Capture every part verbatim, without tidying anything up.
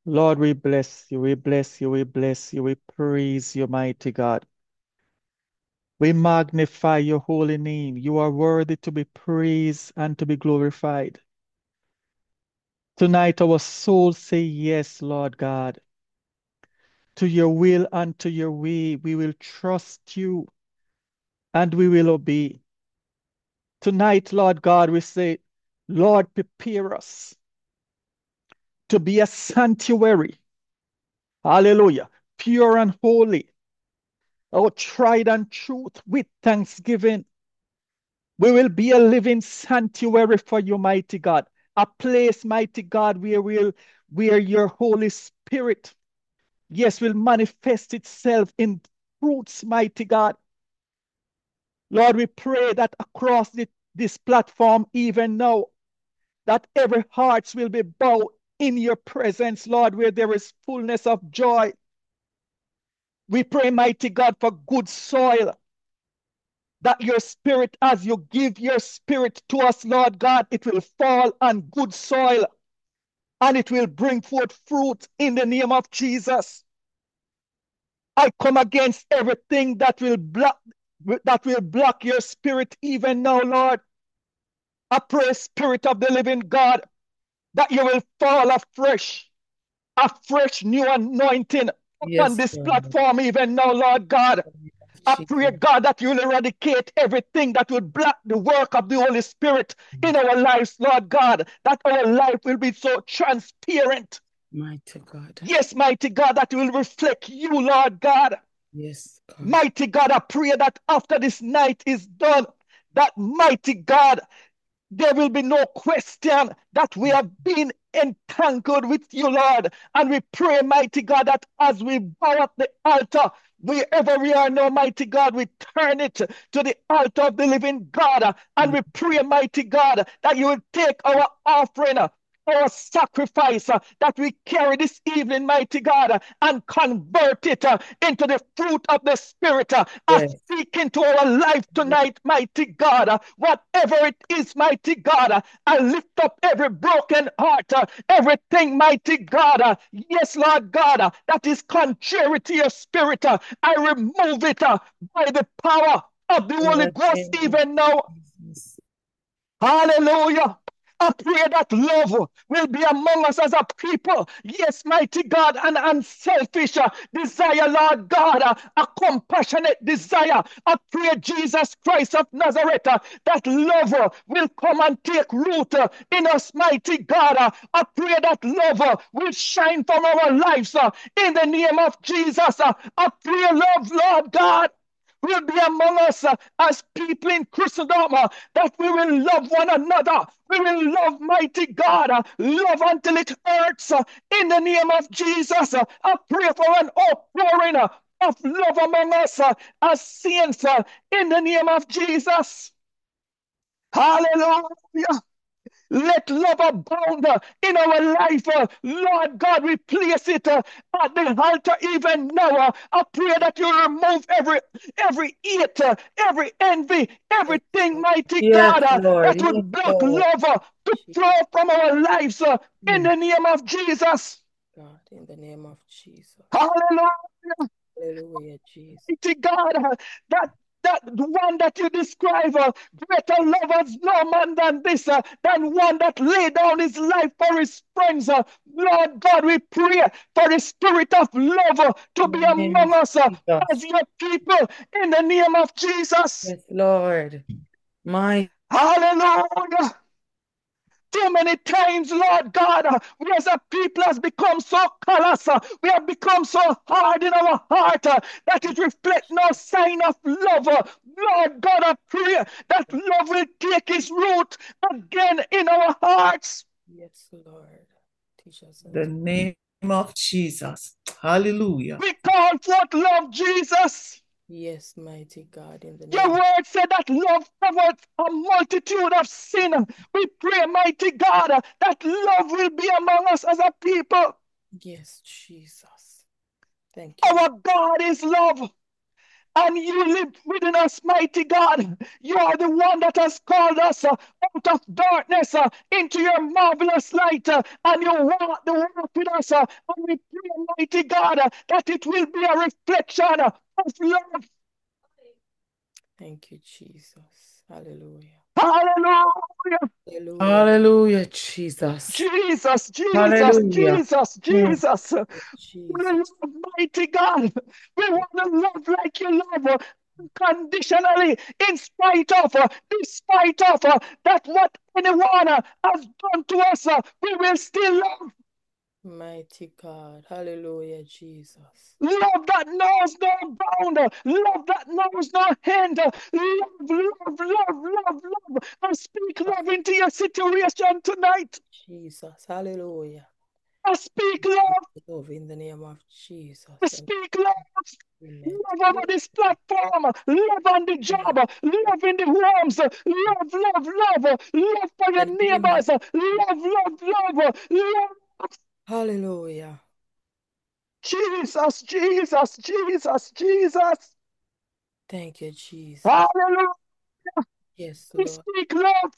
Lord, we bless you, we bless you, we bless you, we praise you, mighty God. We magnify your holy name. You are worthy to be praised and to be glorified. Tonight, our souls say yes, Lord God, to your will and to your way. We will trust you and we will obey. Tonight, Lord God, we say, Lord, prepare us to be a sanctuary. Hallelujah. Pure and holy. Our tried and truth with thanksgiving. We will be a living sanctuary for you, mighty God. A place, mighty God, where will where your Holy Spirit, yes, will manifest itself in fruits, mighty God. Lord, we pray that across the, this platform, even now, that every heart will be bowed in your presence, Lord, where there is fullness of joy. We pray, mighty God, for good soil, that your spirit, as you give your spirit to us, Lord God, it will fall on good soil and it will bring forth fruit in the name of Jesus. I come against everything that will block that will block your spirit even now, Lord. I pray, Spirit of the living God, that you will fall afresh, a fresh new anointing upon Yes, this Lord. platform even now, Lord God. I pray, Jesus. God, that you will eradicate everything that will block the work of the Holy Spirit in our lives, Lord God, that our life will be so transparent. Mighty God. Yes, mighty God, that will reflect you, Lord God. Yes, God. Mighty God, I pray that after this night is done, that mighty God, there will be no question that we have been entangled with you, Lord. And we pray, mighty God, that as we bow at the altar, wherever we are now, mighty God, we turn it to the altar of the living God. And we pray, mighty God, that you will take our offering, our sacrifice uh, that we carry this evening, mighty God, uh, and convert it uh, into the fruit of the Spirit. Uh, I Yes. speak into our life tonight, mighty God. Uh, whatever it is, mighty God, uh, I lift up every broken heart, uh, everything, mighty God. Uh, yes, Lord God, uh, that is contrary to your Spirit. Uh, I remove it uh, by the power of the In Holy the Ghost name of even now. Jesus. Hallelujah. I pray that love will be among us as a people. Yes, mighty God, an unselfish uh, desire, Lord God, uh, a compassionate desire. I pray, Jesus Christ of Nazareth, uh, that love uh, will come and take root uh, in us, mighty God. Uh, I pray that love uh, will shine from our lives uh, in the name of Jesus. Uh, I pray, love, Lord God, will be among us uh, as people in Christendom, uh, that we will love one another. We will love mighty God, uh, love until it hurts uh, in the name of Jesus. Uh, I pray for an outpouring uh, of love among us uh, as saints uh, in the name of Jesus. Hallelujah. Let love abound uh, in our life. uh, Lord God, we place it uh, at the altar even now. uh, I pray that you remove every every hate, uh, every envy, Yes, everything, Lord. mighty Yes, God, uh, Lord. that Yes, would block Lord. love uh, to flow Jesus. from our lives uh, in Mm. the name of Jesus. God, in the name of Jesus. Hallelujah. Hallelujah, Jesus. Mighty God, uh, that that one that you describe, uh, greater love has no man than this, uh, than one that laid down his life for his friends. Uh, Lord God, we pray for the spirit of love uh, to In be the name among of us uh, Jesus. as your people in the name of Jesus. Yes, Lord. My Hallelujah. Too many times, Lord God, uh, we as a people has become so callous, uh, we have become so hard in our heart uh, that it reflects no sign of love. uh. Lord God, I pray that love will take its root again in our hearts. yes, Lord. Teach us and The teach. name of Jesus. Hallelujah. We call forth love, Jesus. Yes, mighty God, in the Your name. word said that love covers a multitude of sin. We pray, mighty God, uh, that love will be among us as a people. Yes, Jesus. Thank you. Our God is love. and you live within us, mighty God. You are the one that has called us uh, out of darkness uh, into your marvelous light, uh, and you walk the walk with us. Uh, and we pray, mighty God, uh, that it will be a reflection uh, of love. Thank you, Jesus. Hallelujah. Hallelujah. Hallelujah. Hallelujah, Jesus. Jesus, Jesus, Hallelujah. Jesus, Jesus. We Jesus. love, mighty God. We want to love like you love uh, unconditionally, in spite of, uh, despite of uh, that what anyone uh, has done to us, uh, we will still love. Mighty God. Hallelujah, Jesus. Love that knows no bound, uh, love that knows no end. uh, Love, love, love, love, love. I speak love into your situation tonight. Jesus. Hallelujah. I speak love. Love in the name of Jesus. I speak love. Amen. Love over this platform, love on the job, love in the homes, love, love, love, love for your neighbors, love, love, love, love. Hallelujah. Jesus, Jesus, Jesus, Jesus. Thank you, Jesus. Hallelujah. Yes, We Lord. speak love.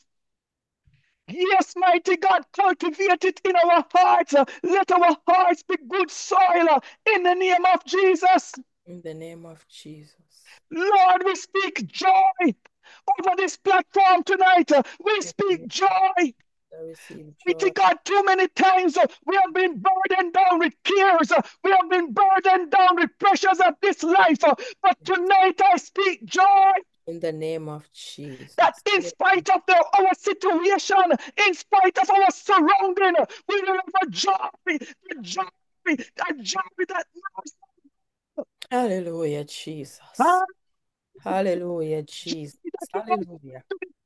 Yes, mighty God, cultivate it in our hearts. Let our hearts be good soil in the name of Jesus. In the name of Jesus. Lord, we speak joy over this platform tonight. We speak joy. I receive joy. Mighty God, too many times uh, we have been burdened down with cares. Uh, we have been burdened down with pressures of this life. Uh, but tonight I speak joy. In the name of Jesus. That in spite of the, our situation, in spite of our surrounding, uh, we will have a joy, a joy, a joy that knows. Hallelujah, Jesus. Ah, Hallelujah, Jesus. Hallelujah.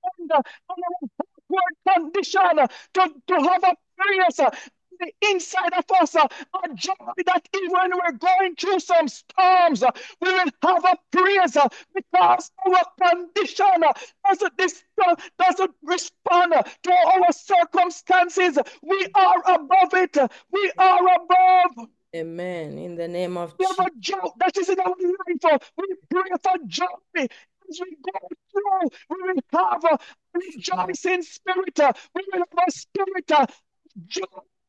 Word condition uh, to, to have a praise uh, on the inside of us, uh, a joy that even when we're going through some storms, uh, we will have a praise uh, because our condition uh, doesn't, this, uh, doesn't respond uh, to our circumstances. We are above it. We are above. Amen. In the name of We Jesus. have a joy that is in our life. uh, We pray for joy as we go through. We will have a rejoicing spirit. uh, We will have a spirit of joy.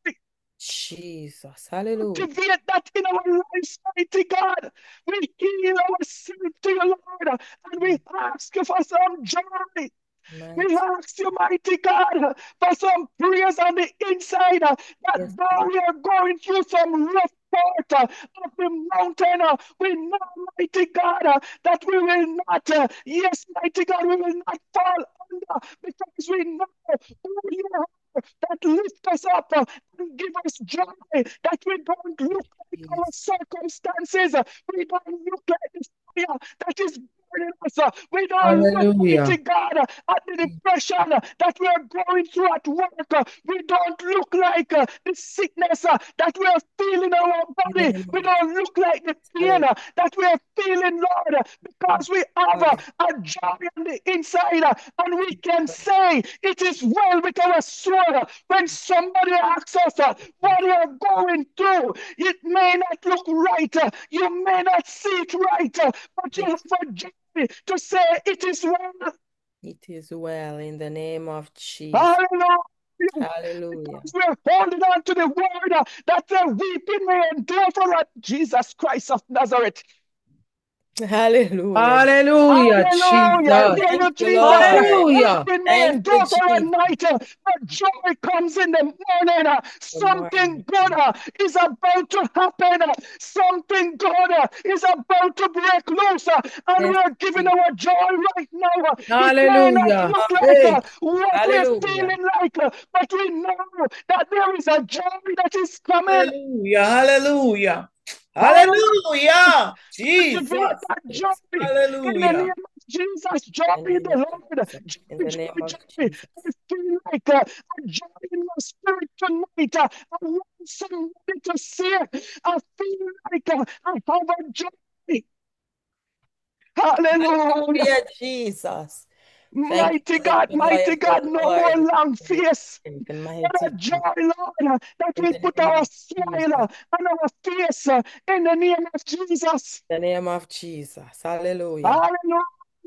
Jesus. Hallelujah. Activate that in our lives, mighty God. We heal ourselves to you, Lord, and we ask you for some joy. Mighty. We ask you, mighty God, for some prayers on the inside. uh, That Yes, though we are going through some rough part uh, of the mountain, uh, we know, mighty God, uh, that we will not, uh, yes, mighty God, we will not fall under because we know who you are. That lift us up uh, and give us joy. That we don't look like our circumstances. uh, We don't look like the fire that is burning us. uh, We don't look, Hallelujah. mighty God, uh, at the depression uh, that we are going through at work. uh, We don't look like uh, the sickness uh, that we are feeling in our body. We don't look like the pain uh, that we are feeling, Lord, uh, because we have uh, a joy on the inside, uh, and we can say it is well with our soul. uh, When somebody asks us uh, what you are going through, it may not look right, uh, you may not see it right, uh, but you have a joy to say it is well. It is well in the name of Jesus. Hallelujah. Hallelujah. Because we're holding on to the word uh, that the weeping may endure for us. Jesus Christ of Nazareth. Hallelujah. Hallelujah, Hallelujah. Jesus. Hear you, Thank you, Jesus. Lord. Hallelujah. Weeping may Thank endure you, for a Jesus. night, uh, but joy comes in the morning. uh, Something good uh, is about to happen. uh, Something good uh, is about to break loose. uh, And Yes, we are giving Jesus. our joy right now. uh, It may not Hallelujah. look like Hey. uh, what Hallelujah. we're feeling like, uh, but we know that there is a joy that is coming. Hallelujah. Hallelujah. Hallelujah. Jesus. Activate that joy in the Hallelujah. name of Jesus. Joy In in the the name Lord. of Joy, Jesus. In the joy, name of joy. Jesus. I feel like uh, a joy in my spirit tonight. Uh, I want somebody to see it. I feel like uh, I have a joy. Hallelujah. Hallelujah, Jesus. Thank you Mighty for the God, joy mighty of God, the no more Lord. long Is your face. strength, But mighty a joy, God. Lord, uh, that In will the put name our of smile uh, Jesus. on our face uh, in the name of Jesus. In the name of Jesus. Hallelujah. Hallelujah.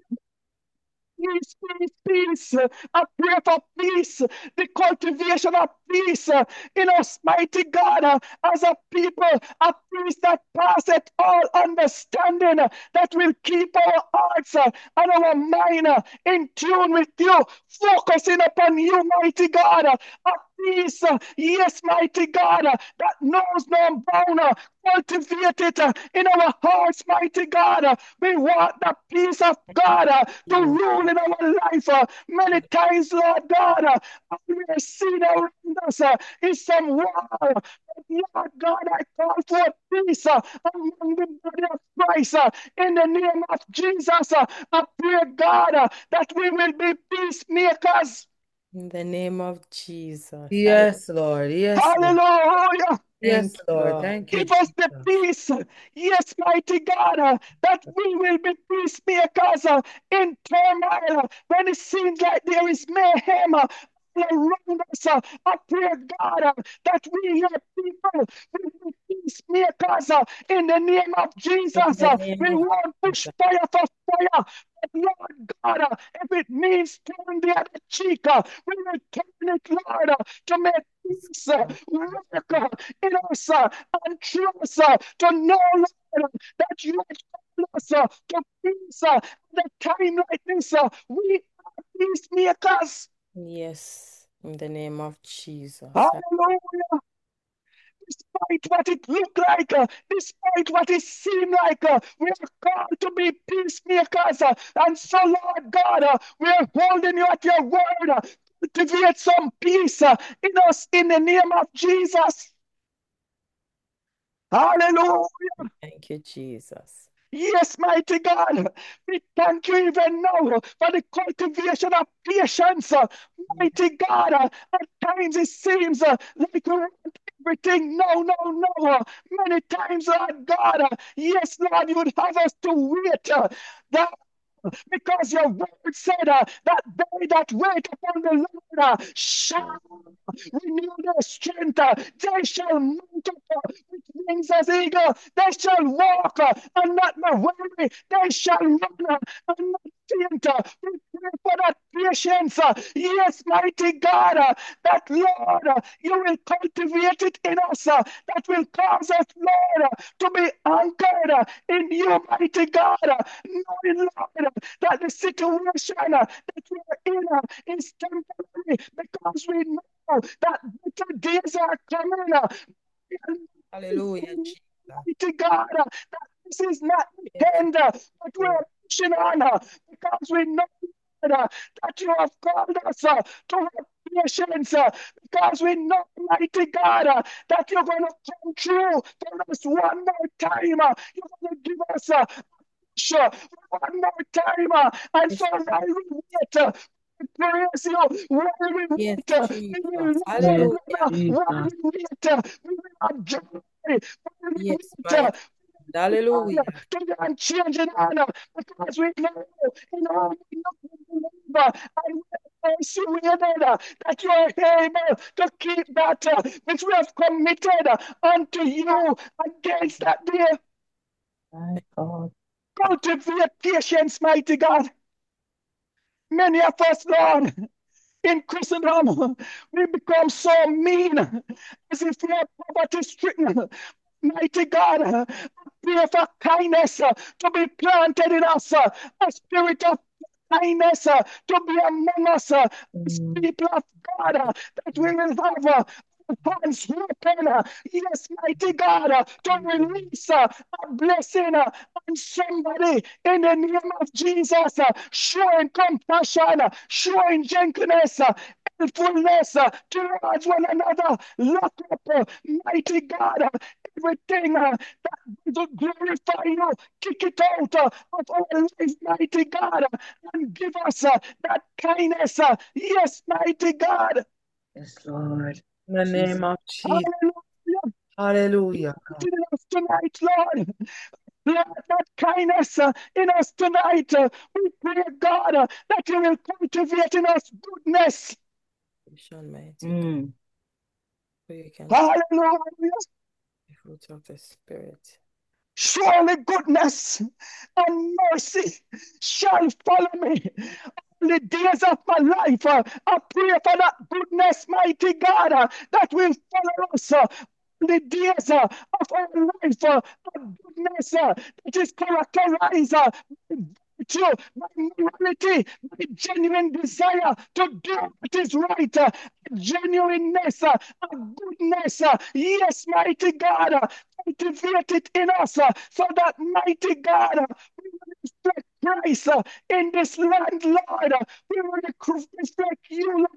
Peace, peace, peace. I pray for peace, the cultivation of peace uh, in us, mighty God, uh, as a people, a peace that passeth all understanding, uh, that will keep our hearts uh, and our mind uh, in tune with you, focusing upon you, mighty God. uh, A peace, uh, yes, mighty God, uh, that knows no bound. uh, Cultivate it uh, in our hearts, mighty God. uh, We want the peace of God uh, to Jesus. rule in our life. uh, Many times, Lord God, uh, we have seen around us uh, is some war. But Lord God, I call for peace uh, among the body of Christ uh, in the name of Jesus. uh, I pray, God, uh, that we will be peacemakers. In the name of Jesus. Yes, Lord. Yes, Lord. Hallelujah. Yes, Thank you, Lord. Lord. Thank you, Give us the Jesus. peace, yes, mighty God, uh, that we will be peacemakers uh, in turmoil uh, when it seems like there is mayhem uh, all around us. uh, I pray, God, uh, that we, your people, will be peacemakers uh, in the name of In Jesus. the uh, name We of won't push Jesus. fire for fire. But Lord God, uh, if it means turn the other cheek, uh, we will turn it, Lord, uh, to make peace uh, work uh, in us uh, and trust uh, to know, Lord, that you have called us uh, to peace uh, at a time like this. Uh, we are peacemakers. Yes. In the name of Jesus. Hallelujah. Despite what it look like, uh, despite what it seem like, uh, we are called to be peacemakers. Uh, and so, Lord God, uh, we are holding you at your word. Uh, cultivate some peace uh, in us in the name of Jesus. Hallelujah. Thank you, Jesus. Yes, mighty God, we thank you even now for the cultivation of patience. uh, Mighty God, uh, at times it seems uh, like we want everything. No, no, no. uh, Many times, Lord God, uh, yes, Lord, you would have us to wait. uh, That because your word said uh, that they that wait upon the Lord uh, shall renew their strength. uh, They shall mount up uh, with wings as eagle. They shall walk uh, and not be weary. They shall run uh, and not faint. uh, We pray for that patience. uh, Yes, mighty God, uh, that Lord, uh, you will cultivate it in us. uh, That will cause us, Lord, uh, to be anchored uh, in you, mighty God, uh, knowing, Lord, uh, that the situation uh, that we are in uh, is temporary because we know that better days are coming. uh, Hallelujah, Jesus. Mighty God, uh, that this is not Yes, the end, uh, but we Lord. are pushing on uh, because we know uh, that you have called us uh, to have patience uh, because we know, mighty God, uh, that you're going to come through for us one more time. uh, You're going to give us a sure one more time. uh, And so Yes, while Lord. we wait, uh, we praise you. While we Yes, wait, uh, we will Jesus. love one Yes, Hallelujah. another. While Jesus. we wait, uh, we will have joy. While we Yes, wait, uh, mighty. Hallelujah. to the unchanging honor, because we know in all we know we believe, uh, and we are persuaded uh, that you are able to keep that uh, which we have committed uh, unto you against that day. My God. Cultivate patience, mighty God. Many of us, Lord, in Christendom, we become so mean as if we are poverty stricken. Mighty God, uh, pray for kindness uh, to be planted in us, uh, a spirit of kindness uh, to be among us, uh, as Mm. people of God, uh, that we will have uh, hands open, uh, yes, mighty God, uh, to release uh, a blessing uh, on somebody in the name of Jesus, uh, showing compassion, uh, showing gentleness, uh, helpfulness uh, towards one another. Lock up, uh, mighty God, uh, everything uh, that doesn't glorify you, kick it out uh, of our life, mighty God, uh, and give us uh, that kindness. uh, Yes, mighty God. Yes, Lord. In the Jesus. name of Jesus. Hallelujah. Hallelujah, God. In us tonight, Lord. Lord, that kindness uh, in us tonight. uh, We We pray, God, uh, that you will cultivate in us goodness. Mighty God. Mm. So you can Hallelujah. the fruit of the Spirit. Surely goodness and mercy shall follow me all the days of my life. Uh, I pray for that goodness, mighty God, uh, that will follow us. Uh, the days uh, of our life, uh, of goodness uh, that is characterized uh, by virtue, by morality, by genuine desire to do what is right, uh, genuineness, uh, of goodness. Uh, yes, mighty God, uh, cultivate it in us uh, so that, mighty God, uh, we will reflect Christ uh, in this land, Lord. Uh, we will reflect you, Lord.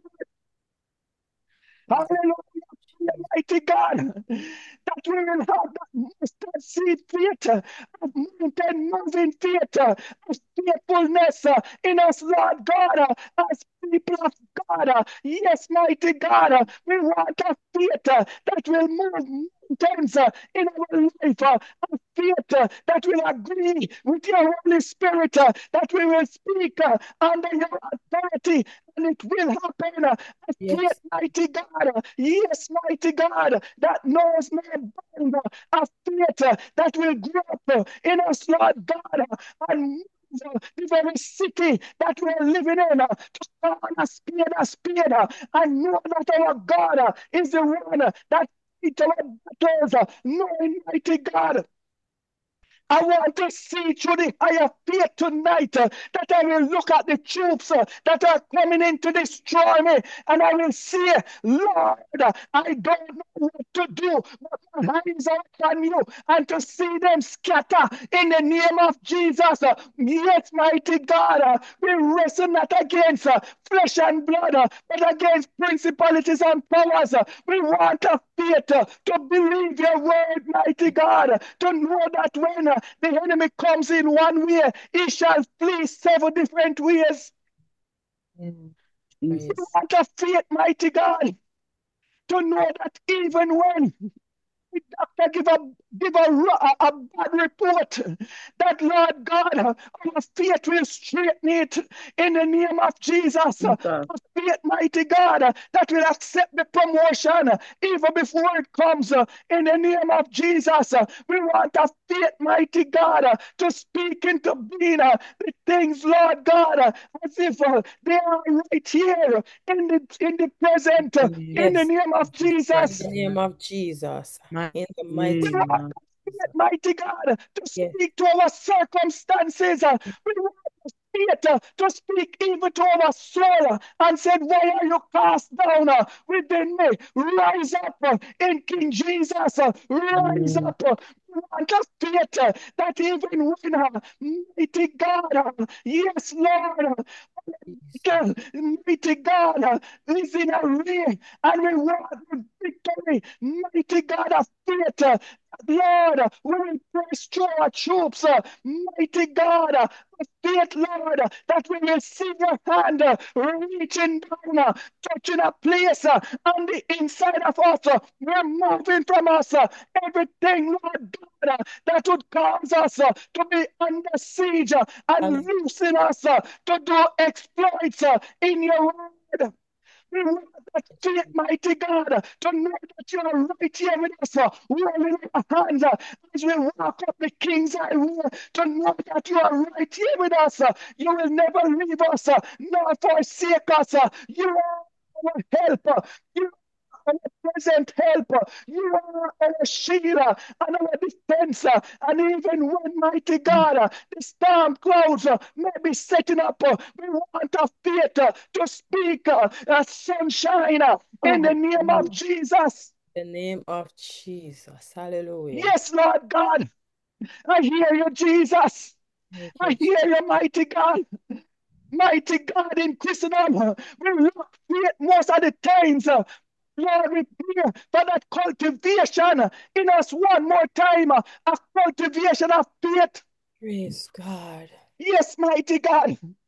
Hallelujah, mighty God, that we will have that mustard seed faith, uh, of mountain moving faith, uh, of faithfulness uh, in us, Lord God, uh, as people of God. uh, Yes, mighty God, uh, we want a faith uh, that will move mountains uh, in our life, uh, a faith uh, that will agree with your Holy Spirit, uh, that we will speak uh, under your authority, and it will happen. uh, A faith, Yes. mighty God, uh, yes, mighty God, that knows no bound, uh, a faith uh, that will grow up uh, in us, Lord God, uh, and move uh, the very city that we're living in, uh, to call a spade a spade, uh, and know that our God uh, is the one uh, that fights our battles, uh, knowing, mighty God, I want to see through the higher faith tonight, uh, that I will look at the troops uh, that are coming in to destroy me, and I will see, Lord, uh, I don't know what to do, but my eyes are upon you, and to see them scatter in the name of Jesus. Uh, yes, mighty God, uh, we wrestle not against uh, flesh and blood, uh, but against principalities and powers. Uh, we want a faith uh, to believe your word, mighty God, uh, to know that when uh, the enemy comes in one way, he shall flee seven different ways. Mm. We Jesus. want a faith, mighty God, to know that even when the doctor give a give a, ro- a, a bad report, that Lord God, uh, our faith will straighten it in the name of Jesus. Uh, Jesus. Our faith, mighty God, uh, that will accept the promotion uh, even before it comes, uh, in the name of Jesus. Uh, We want a faith, mighty God, uh, to speak into being uh, the things, Lord God, uh, as if uh, they are right here in the in the present, uh, in the Yes. name of In Jesus. the name of Jesus. My In the We mighty name want of the Jesus. faith, mighty God, to Yes. speak to our circumstances. Uh, We want the faith uh, to speak even to our soul, uh, and said, why are you cast down uh, within me? Rise up uh, in King Jesus. uh, Rise Mm. up. uh, We want the faith uh, that even when, uh, mighty God, uh, yes, Lord, uh, Jesus. mighty God, uh, is in a ring, and we want the victory, mighty God of faith. uh, Lord, uh, we will press through our troops, uh, mighty God uh, of faith, Lord, uh, that we will see your hand uh, reaching down, uh, touching a place uh, on the inside of us, uh, removing from us uh, everything, Lord God, uh, that would cause us uh, to be under siege, uh, and Hallelujah. loosen us uh, to do exploits uh, in your word. We want that faith, mighty God, uh, to know that you are right here with us, uh, holding our hands uh, as we walk up the King's Highway, to know that you are right here with us. uh, You will never leave us, uh, nor forsake us. uh, You are our helper. You are our present helper. You are our shield uh, and our defense. And even when, mighty God, uh, the storm clouds uh, may be setting up, uh, we want a faith uh, to speak uh, uh, sunshine uh, in the Oh, name of Jesus. In the name of Jesus. Hallelujah. Yes, Lord God, I hear you, Jesus. Thank you, I Jesus. hear you, mighty God. Mighty God in Christendom, uh, we lack faith most of the times. uh, Lord, we pray for that cultivation uh, in us one more time, uh, a cultivation of faith. Praise God. Yes, mighty God.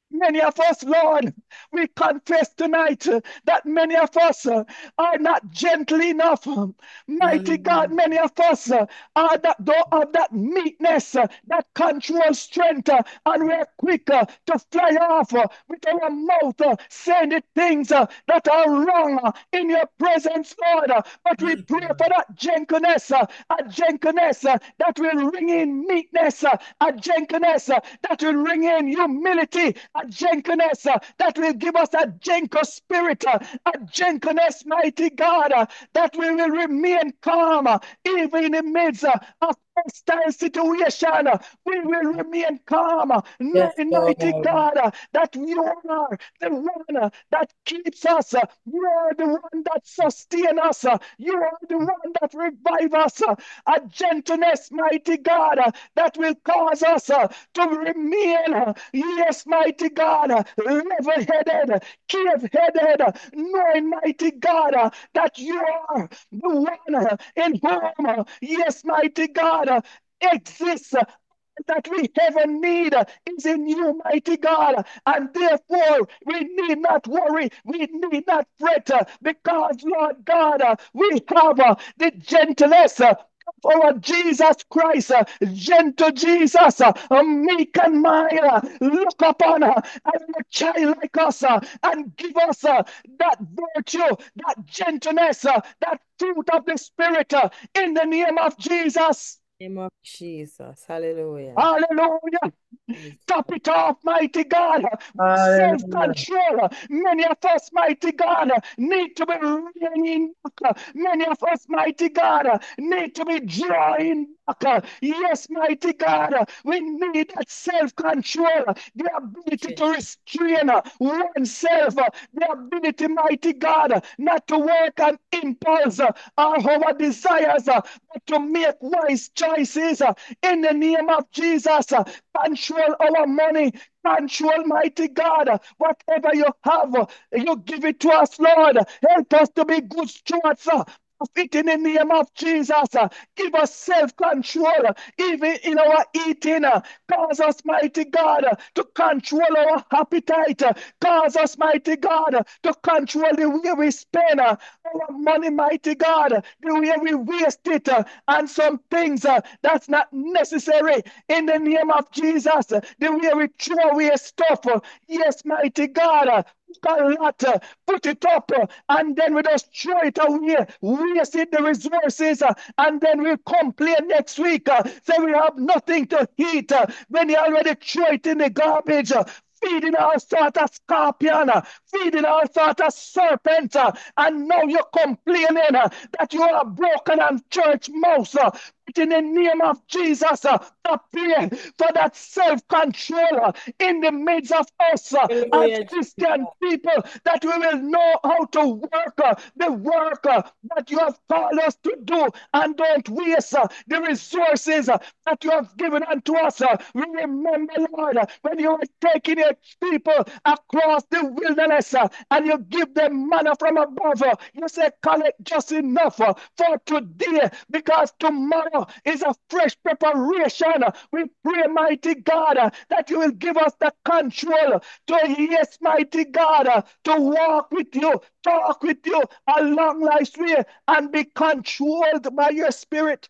Many of us, Lord, we confess tonight uh, that many of us uh, are not gentle enough. Um, Mighty God, many of us uh, are that though of that meekness, uh, that control strength, uh, and we're quicker to fly off uh, with our mouth, uh, saying the things uh, that are wrong uh, in your presence, Lord. Uh, but we pray for that gentleness, uh, a gentleness uh, that will ring in meekness, uh, a gentleness uh, that will ring in humility, a gentleness uh, that will give us a gentle spirit, uh, a gentleness, mighty God, uh, that we will remain calm uh, even in the midst uh, of hostile situation. uh, We will remain calm, uh, Yes, knowing, mighty Lord. God, uh, that you are the one uh, that keeps us. uh, You are the one that sustains us. uh, You are the one that revives us. uh, A gentleness, mighty God, uh, that will cause us uh, to remain, uh, yes, mighty God, uh, level-headed, cave-headed, uh, knowing, mighty God, uh, that you are the one uh, in whom, uh, yes, mighty God, uh, exists. uh, That we ever need uh, is in you, mighty God, and therefore we need not worry, we need not fret, uh, because, Lord God, uh, we have uh, the gentleness uh, of our Jesus Christ, uh, gentle Jesus, uh, uh, meek and mild, uh, look upon her as a child like us uh, and give us uh, that virtue, that gentleness, uh, that fruit of the Spirit uh, in the name of Jesus. Name of Jesus. Hallelujah. Hallelujah. Praise Top God. it off, mighty God. Hallelujah. Self-control. Many of us, mighty God, need to be reining back. Many of us, mighty God, need to be drawing back. Yes, mighty God, we need that self-control, the ability to restrain oneself, the ability, mighty God, not to work on impulse or our desires, but to make wise choices in the name of Jesus. Control our money. Control, mighty God. Whatever you have, you give it to us, Lord. Help us to be good stewards of it in the name of Jesus. Give us self-control, even in our eating. Cause us, mighty God, to control our appetite. Cause us, mighty God, to control the way we spend our money, mighty God, the way we waste it, and some things that's not necessary in the name of Jesus. The way we throw away stuff. Yes, mighty God. A lot, uh, put it up, uh, and then we just throw it away, waste it, the resources, uh, and then we complain next week. Uh, say we have nothing to eat uh, when you already throw it in the garbage. Uh, feeding all sort of scorpion, uh, feeding all sort of serpent, uh, and now you're complaining uh, that you are broken and church mouse. Uh, in the name of Jesus, uh, I pray for that self-control uh, in the midst of us uh, as Hallelujah, Christian Jesus. people, that we will know how to work uh, the work uh, that you have called us to do, and don't waste uh, the resources uh, that you have given unto us. Uh, we remember, Lord, uh, when you were taking your people across the wilderness uh, and you give them manna from above, uh, you say, collect just enough uh, for today, because tomorrow is a fresh preparation. We pray, mighty God, uh, that you will give us the control to, yes, mighty God, uh, to walk with you, talk with you along life's way, and be controlled by your Spirit.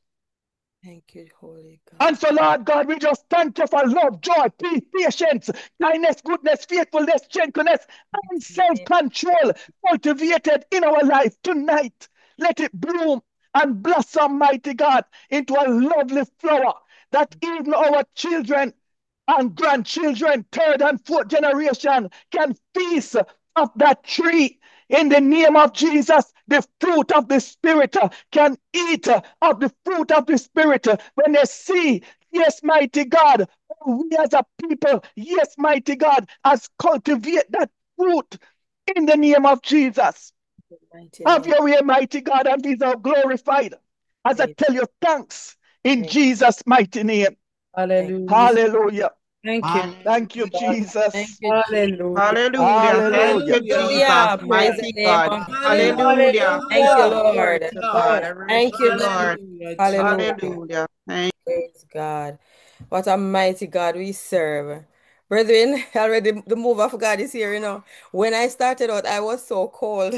Thank you, Holy God. And so, Lord God, we just thank you for love, joy, peace, patience, kindness, goodness, faithfulness, gentleness, and self-control cultivated in our life tonight. Let it bloom and blossom, mighty God, into a lovely flower that even our children and grandchildren, third and fourth generation, can feast of that tree. In the name of Jesus, the fruit of the Spirit uh, can eat uh, of the fruit of the Spirit uh, when they see, yes, mighty God, we as a people, yes, mighty God, as cultivate that fruit in the name of Jesus. Have your way, mighty God, and be thou glorified as I tell you thanks in Jesus' mighty name. Hallelujah. Hallelujah. Thank you. Thank you, Jesus. Thank you, Hallelujah. Hallelujah. Thank you, Jesus. Hallelujah. Praise the Mighty name God. of Jesus. Hallelujah. Thank you, Hallelujah. Lord. Glory to God. I praise Thank you, the Lord. Jesus. Hallelujah. Hallelujah. Thank Praise God. What a mighty God we serve. Brethren, already the move of God is here, you know. When I started out, I was so cold.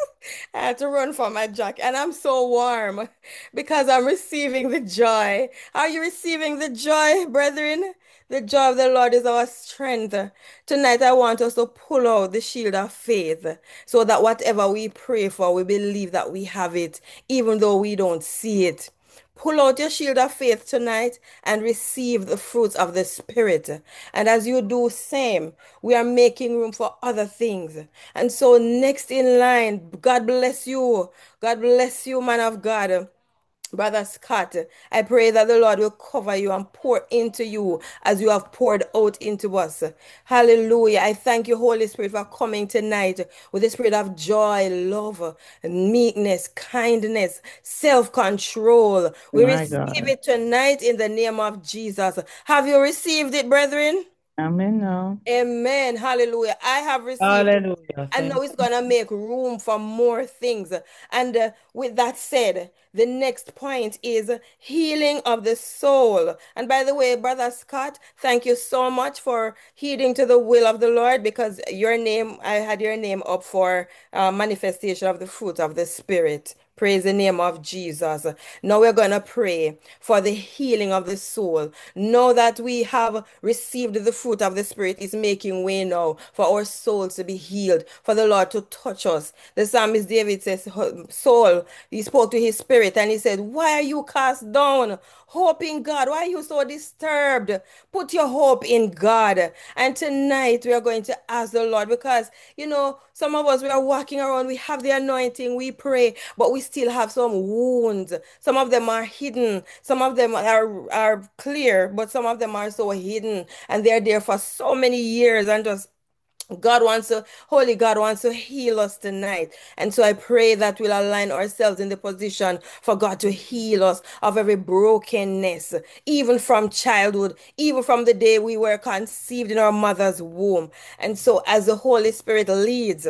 I had to run for my jacket, and I'm so warm because I'm receiving the joy. Are you receiving the joy, brethren? The joy of the Lord is our strength. Tonight, I want us to pull out the shield of faith so that whatever we pray for, we believe that we have it, even though we don't see it. Pull out your shield of faith tonight and receive the fruits of the Spirit. And as you do same, we are making room for other things. And so next in line, God bless you. God bless you, man of God. Brother Scott, I pray that the Lord will cover you and pour into you as you have poured out into us. Hallelujah. I thank you, Holy Spirit, for coming tonight with the spirit of joy, love, meekness, kindness, self control. We My receive God. it tonight in the name of Jesus. Have you received it, brethren? Amen now. Amen. Hallelujah. I have received it. Hallelujah. And now Thank it's going to make room for more things. And uh, with that said, the next point is healing of the soul. And by the way, Brother Scott, thank you so much for heeding to the will of the Lord, because your name, I had your name up for uh, manifestation of the fruit of the Spirit. Praise the name of Jesus. Now we're going to pray for the healing of the soul. Know that we have received the fruit of the Spirit is making way now for our souls to be healed, for the Lord to touch us. The psalmist David says, soul, he spoke to his spirit and he said, why are you cast down? Hope in God. Why are you so disturbed? Put your hope in God. And tonight we are going to ask the Lord, because, you know, some of us, we are walking around, we have the anointing, we pray, but we still have some wounds. Some of them are hidden. Some of them are, are clear, but some of them are so hidden, and they're there for so many years, and just God wants to, Holy God wants to heal us tonight. And so I pray that we'll align ourselves in the position for God to heal us of every brokenness, even from childhood, even from the day we were conceived in our mother's womb. And so as the Holy Spirit leads,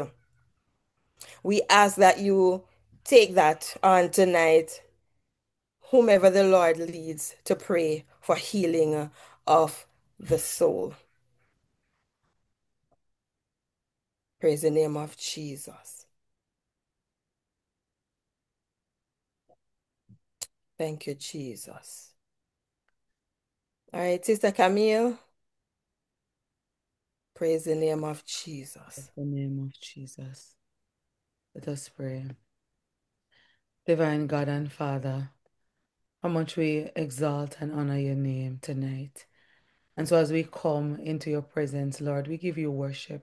we ask that you take that on tonight, whomever the Lord leads to pray for healing of the soul. Praise the name of Jesus. Thank you, Jesus. All right, Sister Camille. Praise the name of Jesus. In the name of Jesus. Let us pray. Divine God and Father, how much we exalt and honor your name tonight. And so as we come into your presence, Lord, we give you worship.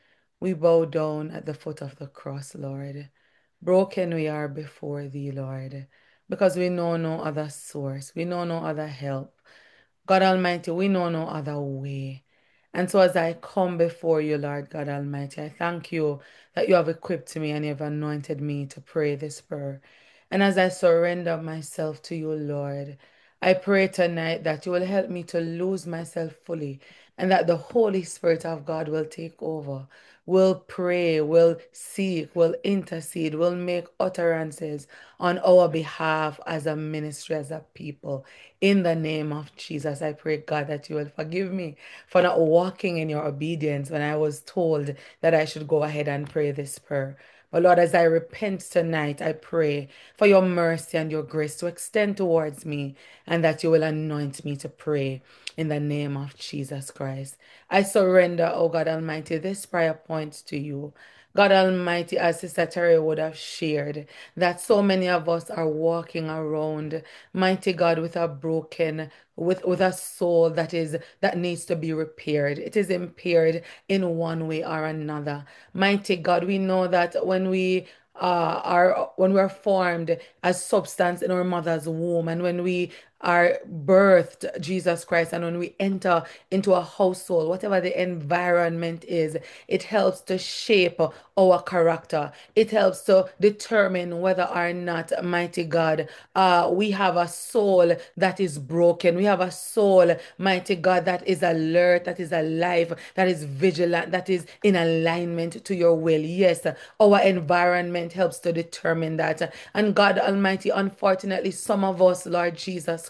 We bow down at the foot of the cross, Lord. Broken we are before thee, Lord, because we know no other source. We know no other help. God Almighty, we know no other way. And so as I come before you, Lord God Almighty, I thank you that you have equipped me and you have anointed me to pray this prayer. And as I surrender myself to you, Lord, I pray tonight that you will help me to lose myself fully and that the Holy Spirit of God will take over, will pray, will seek, will intercede, will make utterances on our behalf as a ministry, as a people. In the name of Jesus, I pray, God, that you will forgive me for not walking in your obedience when I was told that I should go ahead and pray this prayer. But Lord, as I repent tonight, I pray for your mercy and your grace to extend towards me, and that you will anoint me to pray in the name of Jesus Christ. I surrender, oh God Almighty, this prayer point to you. God Almighty, as Sister Terry would have shared, that so many of us are walking around, mighty God, with a broken, with, with a soul that is that needs to be repaired. It is impaired in one way or another. Mighty God, we know that when we uh, are when we are formed as substance in our mother's womb, and when we are birthed, Jesus Christ, and when we enter into a household, whatever the environment is, it helps to shape our character. It helps to determine whether or not, mighty God, uh, we have a soul that is broken. We have a soul, mighty God, that is alert, that is alive, that is vigilant, that is in alignment to your will. Yes, our environment helps to determine that. And God Almighty, unfortunately, some of us, Lord Jesus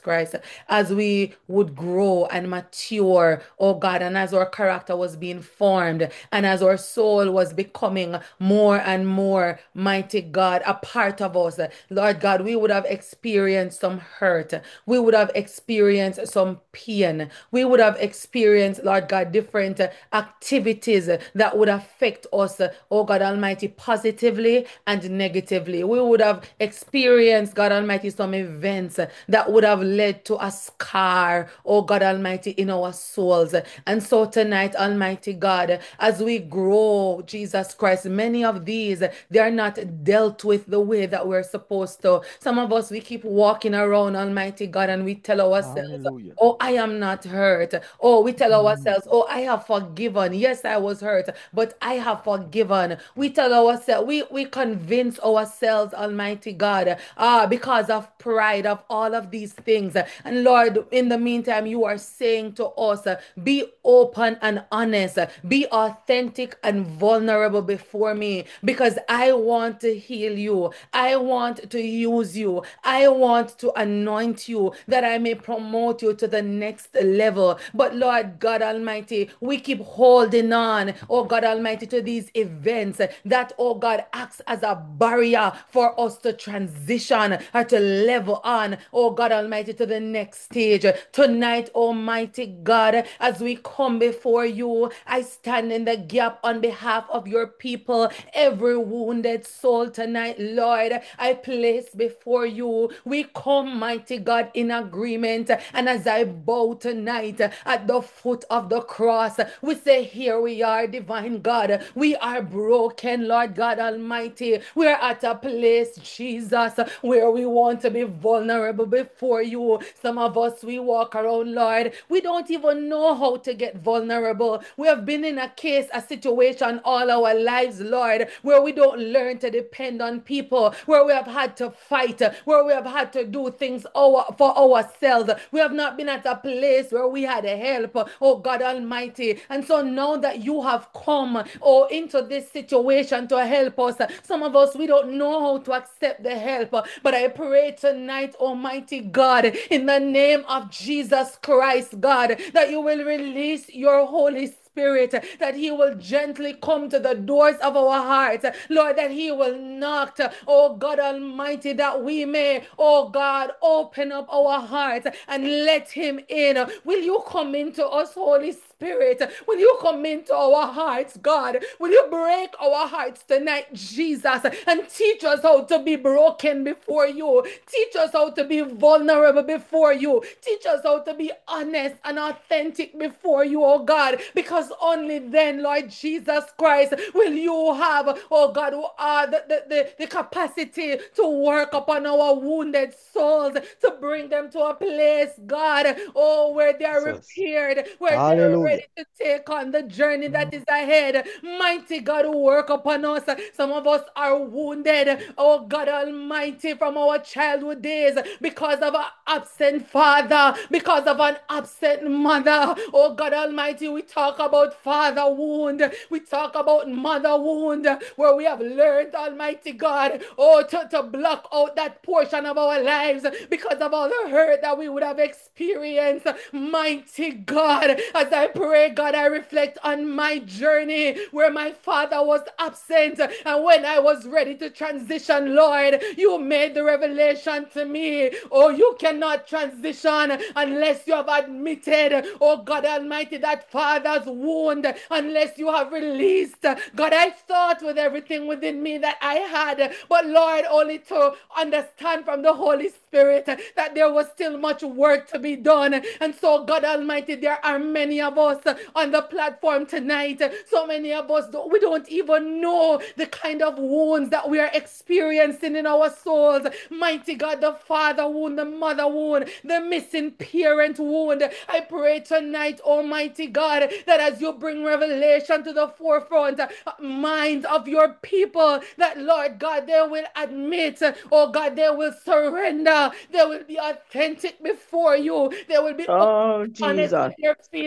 Christ, as we would grow and mature, oh God, and as our character was being formed, and as our soul was becoming more and more, mighty God, a part of us, Lord God, we would have experienced some hurt. We would have experienced some pain. We would have experienced, Lord God, different activities that would affect us, oh God Almighty, positively and negatively. We would have experienced, God Almighty, some events that would have led to a scar, oh God Almighty, in our souls. And so tonight, Almighty God, as we grow, Jesus Christ, many of these, they are not dealt with the way that we're supposed to. Some of us, we keep walking around, Almighty God, and we tell ourselves, Hallelujah. oh, I am not hurt. Oh, we tell Mm. ourselves, oh, I have forgiven. Yes, I was hurt, but I have forgiven. We tell ourselves, we, we convince ourselves, Almighty God, ah, because of pride, of all of these things. And Lord, in the meantime, you are saying to us, be open and honest, be authentic and vulnerable before me, because I want to heal you. I want to use you. I want to anoint you that I may promote you to the next level. But Lord God Almighty, we keep holding on, oh God Almighty, to these events that, oh God, acts as a barrier for us to transition or to level on, oh God Almighty, to the next stage. Tonight, Almighty God, as we come before you, I stand in the gap on behalf of your people, every wounded soul tonight, Lord, I place before you. We come, mighty God, in agreement. And as I bow tonight at the foot of the cross, we say, here we are, divine God. We are broken, Lord God Almighty. We're at a place, Jesus, where we want to be vulnerable before you. Some of us, we walk around, Lord, we don't even know how to get vulnerable. We have been in a case, a situation all our lives, Lord, where we don't learn to depend on people, where we have had to fight, where we have had to do things our, for ourselves. We have not been at a place where we had help, oh God Almighty. And so now that you have come, oh, into this situation to help us, some of us, we don't know how to accept the help. But I pray tonight, Almighty God, in the name of Jesus Christ, God, that you will release your Holy Spirit. Spirit, that he will gently come to the doors of our hearts, Lord, that he will knock, oh God Almighty, that we may, oh God, open up our hearts and let him in. Will you come into us, Holy Spirit? Will you come into our hearts, God? Will you break our hearts tonight, Jesus, and teach us how to be broken before you? Teach us how to be vulnerable before you. Teach us how to be honest and authentic before you, oh God, because only then, Lord Jesus Christ, will you have, oh God, uh, the, the, the, the capacity to work upon our wounded souls, to bring them to a place, God, oh, where they are Jesus. repaired, where they are Hallelujah. ready to take on the journey that is ahead. Mighty God, work upon us. Some of us are wounded, oh God Almighty, from our childhood days because of an absent father, because of an absent mother. Oh God Almighty, we talk about father wound, we talk about mother wound, where we have learned, Almighty God, oh, to, to block out that portion of our lives because of all the hurt that we would have experienced. Mighty God, as I pray, God, I reflect on my journey where my father was absent, and when I was ready to transition, Lord, you made the revelation to me. Oh, you cannot transition unless you have admitted, oh God Almighty, that father's wound, unless you have released. God, I thought with everything within me that I had, but Lord, only to understand from the Holy Spirit that there was still much work to be done. And so, God Almighty, there are many of us on the platform tonight. So many of us, we don't even know the kind of wounds that we are experiencing in our souls. Mighty God, the father wound, the mother wound, the missing parent wound. I pray tonight, Almighty God, that as you bring revelation to the forefront uh, minds of your people, that Lord God, they will admit, uh, oh God, they will surrender, they will be authentic before you, they will be Oh, honest with Jesus. their feelings,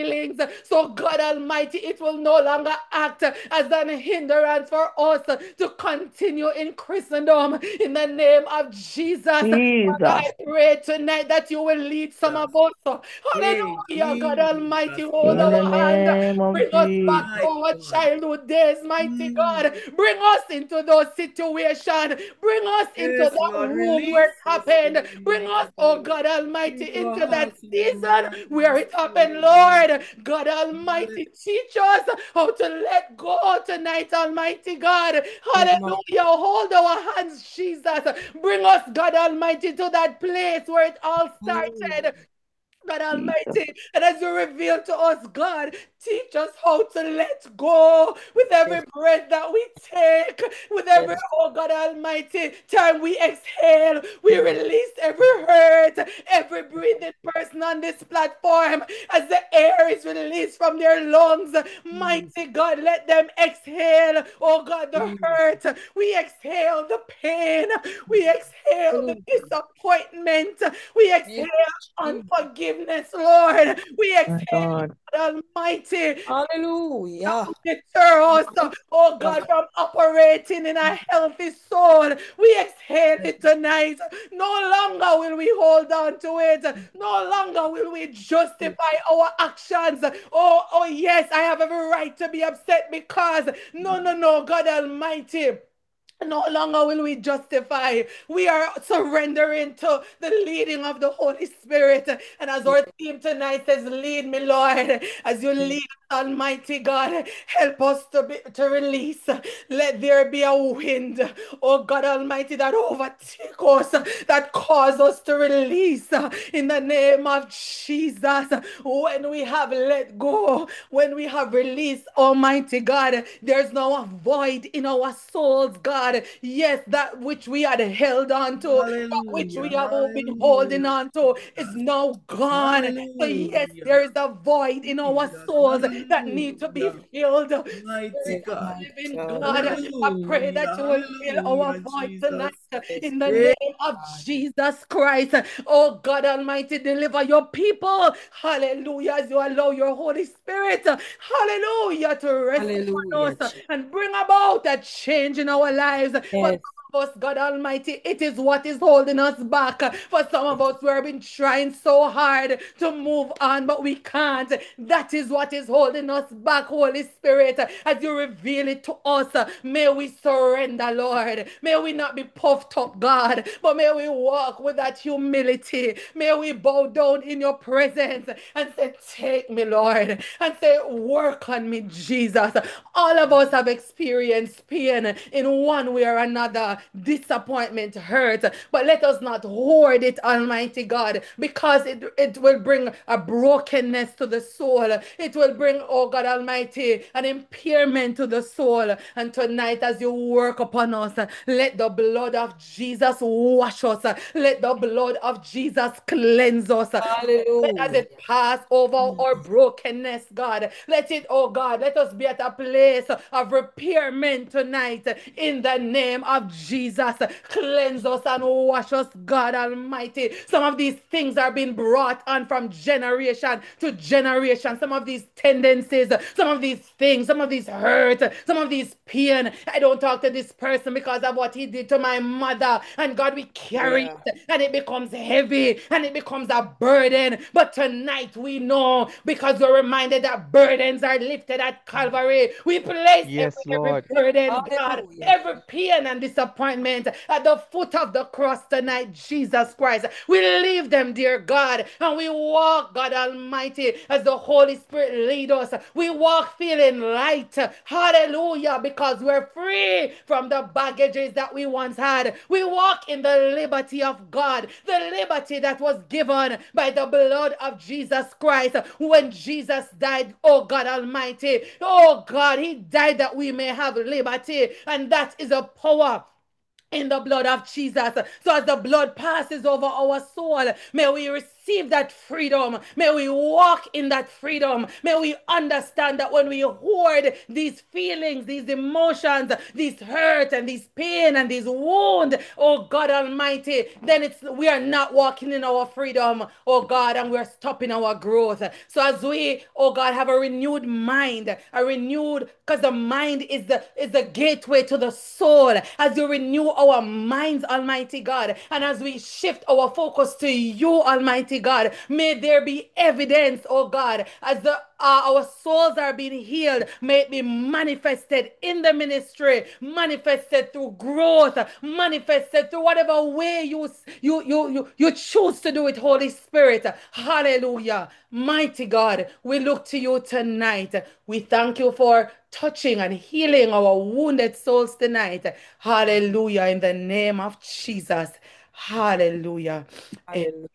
So, God Almighty, it will no longer act as an hindrance for us to continue in Christendom. In the name of Jesus, Father, I Jesus. pray tonight that you will lead some of us. Hey, Hallelujah, God Almighty, Jesus. hold In our the hand. name of Bring us back Jesus. to My our God. childhood days, mighty Mm. God. Bring us into those situations. Bring us into Yes, that Lord, room where it release us, happened. Lord, in the Bring name us, of oh Jesus. God Almighty, Into our into that hearts, in our season mind, and where our it spirit, happened, in the name Lord. of God Hallelujah. Almighty, teach us how to let go tonight, Almighty God. Hallelujah. Hold our hands, Jesus. Bring us, God Almighty, to that place where it all Hallelujah. started. God Jesus. Almighty, and as you reveal to us, God, teach us how to let go with every Yes, breath that we take, with every, yes, oh God Almighty, time we exhale, we yes. release every hurt, every breathing person on this platform, as the air is released from their lungs. Mighty God, let them exhale, oh God, the Jesus. hurt. We exhale the pain. We exhale the Hallelujah. disappointment. We exhale Yes, Jesus. unforgiveness, Lord. We My exhale, God. God Almighty, Hallelujah. deter us, oh God, from operating in a healthy soul. We exhale it tonight. No longer will we hold on to it. No longer will we justify our actions. Oh, oh yes, I have every right to be upset because no, no, no, God Almighty. No longer will we justify. We are surrendering to the leading of the Holy Spirit. And as our theme tonight says, lead me, Lord, as you lead us, Almighty God, help us to be to release. Let there be a wind, oh God Almighty, that overtake us, that cause us to release in the name of Jesus. When we have let go, when we have released, Almighty God, there's now a void in our souls, God. Yes, that which we had held on to, that which Hallelujah. we have all been holding Hallelujah. on to, is now gone. So, yes, Hallelujah. there is a void in our Jesus. souls that need to be Hallelujah. filled. Mighty Spirit Yes, of God. mighty the living God. God, I pray Hallelujah. that you will fill our Hallelujah, void tonight Jesus. Yes, in the Hey, name of Jesus Christ. Oh God Almighty, deliver your people. Hallelujah. As you allow your Holy Spirit, hallelujah, to rest upon hallelujah, us Jesus. and bring about a change in our lives. For Yes, some of us, God Almighty, it is what is holding us back. For some of us, we have been trying so hard to move on, but we can't. That is what is holding us back, Holy Spirit. As you reveal it to us, may we surrender, Lord. May we not be puffed up, God, but may we walk with that humility. May we bow down in your presence and say, take me, Lord, and say, work on me, Jesus. All of us have experienced pain in one way or another, disappointment, hurt, but let us not hoard it, Almighty God, because it, it will bring a brokenness to the soul. It will bring, oh God Almighty, an impairment to the soul. And tonight, as you work upon us, let the blood of Jesus wash us. Let the blood of Jesus cleanse us. As hallelujah. it pass over our brokenness, God. Let it, oh God, let us be at a place of repairment tonight in the name of Jesus. Cleanse us and wash us, God Almighty. Some of these things are being brought on from generation to generation. Some of these tendencies, some of these things, some of these hurt, some of these pain. I don't talk to this person because of what he did to my mother. And God, we carry Yeah. it and it becomes heavy and it becomes a burden. But tonight we know because we're reminded that burdens are lifted at Calvary. We place every, Yes, every Lord. burden, God, Hallelujah. every pain and disappointment at the foot of the cross tonight, Jesus Christ. We leave them, dear God, and we walk, God Almighty, as the Holy Spirit lead us. We walk feeling light. Hallelujah, because we're free from the baggages that we once had. We walk in the liberty of God, the liberty that was given by the blood of Jesus Christ when Jesus died. Oh God Almighty, oh God, He died that we may have liberty, and that is a power in the blood of Jesus. So as the blood passes over our soul, may we receive receive that freedom. May we walk in that freedom. May we understand that when we hoard these feelings, these emotions, these hurt and these pain and these wound, oh God Almighty, then it's we are not walking in our freedom, oh God, and we're stopping our growth. So as we, oh God, have a renewed mind, a renewed, because the mind is the is the gateway to the soul. As you renew our minds, Almighty God, and as we shift our focus to you, Almighty God, may there be evidence, oh God, as the uh, our souls are being healed, may it be manifested in the ministry, manifested through growth, manifested through whatever way you you you you, you choose to do it, Holy Spirit. Hallelujah. Mighty God, we look to you tonight. We thank you for touching and healing our wounded souls tonight. Hallelujah. In the name of Jesus. Hallelujah. Hallelujah.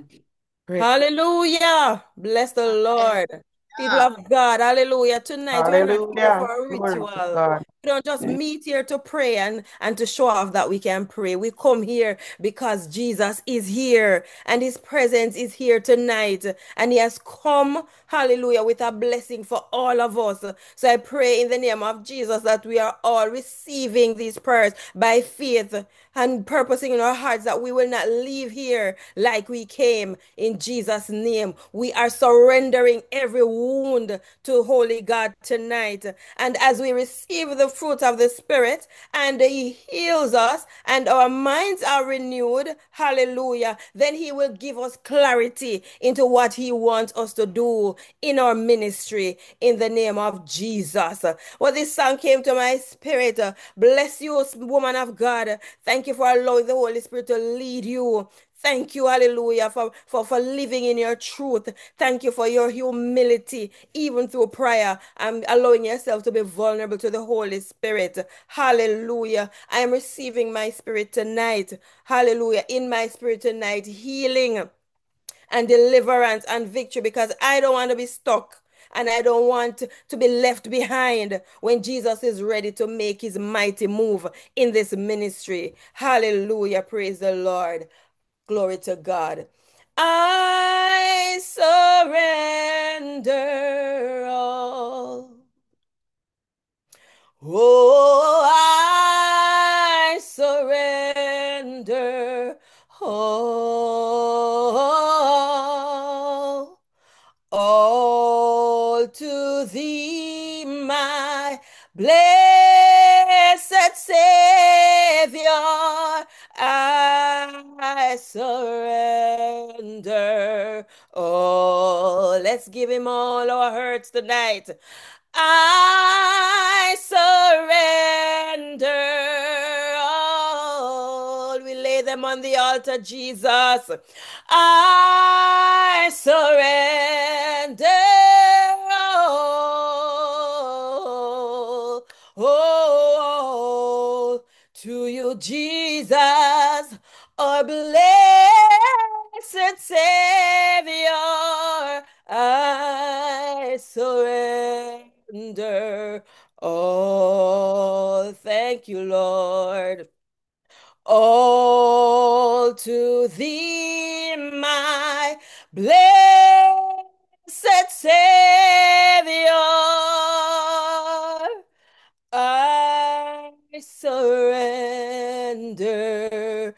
Amen. Hallelujah. Bless the Lord. People of God, hallelujah. Tonight we are not here Hallelujah. for a Glory to ritual. God. We don't just meet here to pray and, and to show off that we can pray. We come here because Jesus is here and his presence is here tonight. And he has come, hallelujah, with a blessing for all of us. So I pray in the name of Jesus that we are all receiving these prayers by faith and purposing in our hearts that we will not leave here like we came in Jesus' name. We are surrendering every wound to Holy God tonight. And as we receive the fruit of the Spirit and he heals us and our minds are renewed, hallelujah, then he will give us clarity into what he wants us to do in our ministry in the name of Jesus. Well, this song came to my spirit. Bless you, woman of God. Thank you for allowing the Holy Spirit to lead you. Thank you, hallelujah, for, for, for living in your truth. Thank you for your humility, even through prayer and allowing yourself to be vulnerable to the Holy Spirit. Hallelujah. I am receiving my spirit tonight. Hallelujah. In my spirit tonight, healing and deliverance and victory because I don't want to be stuck. And I don't want to be left behind when Jesus is ready to make his mighty move in this ministry. Hallelujah. Praise the Lord. Glory to God. I surrender all. Oh, I surrender all. All to thee, my blessed Savior, I surrender all. Let's give him all our hurts tonight. I surrender all. We lay them on the altar, Jesus. I surrender all. Oh, to you, Jesus, our blessed Savior. I surrender all. Thank you, Lord. All to thee, my blessed Savior. I surrender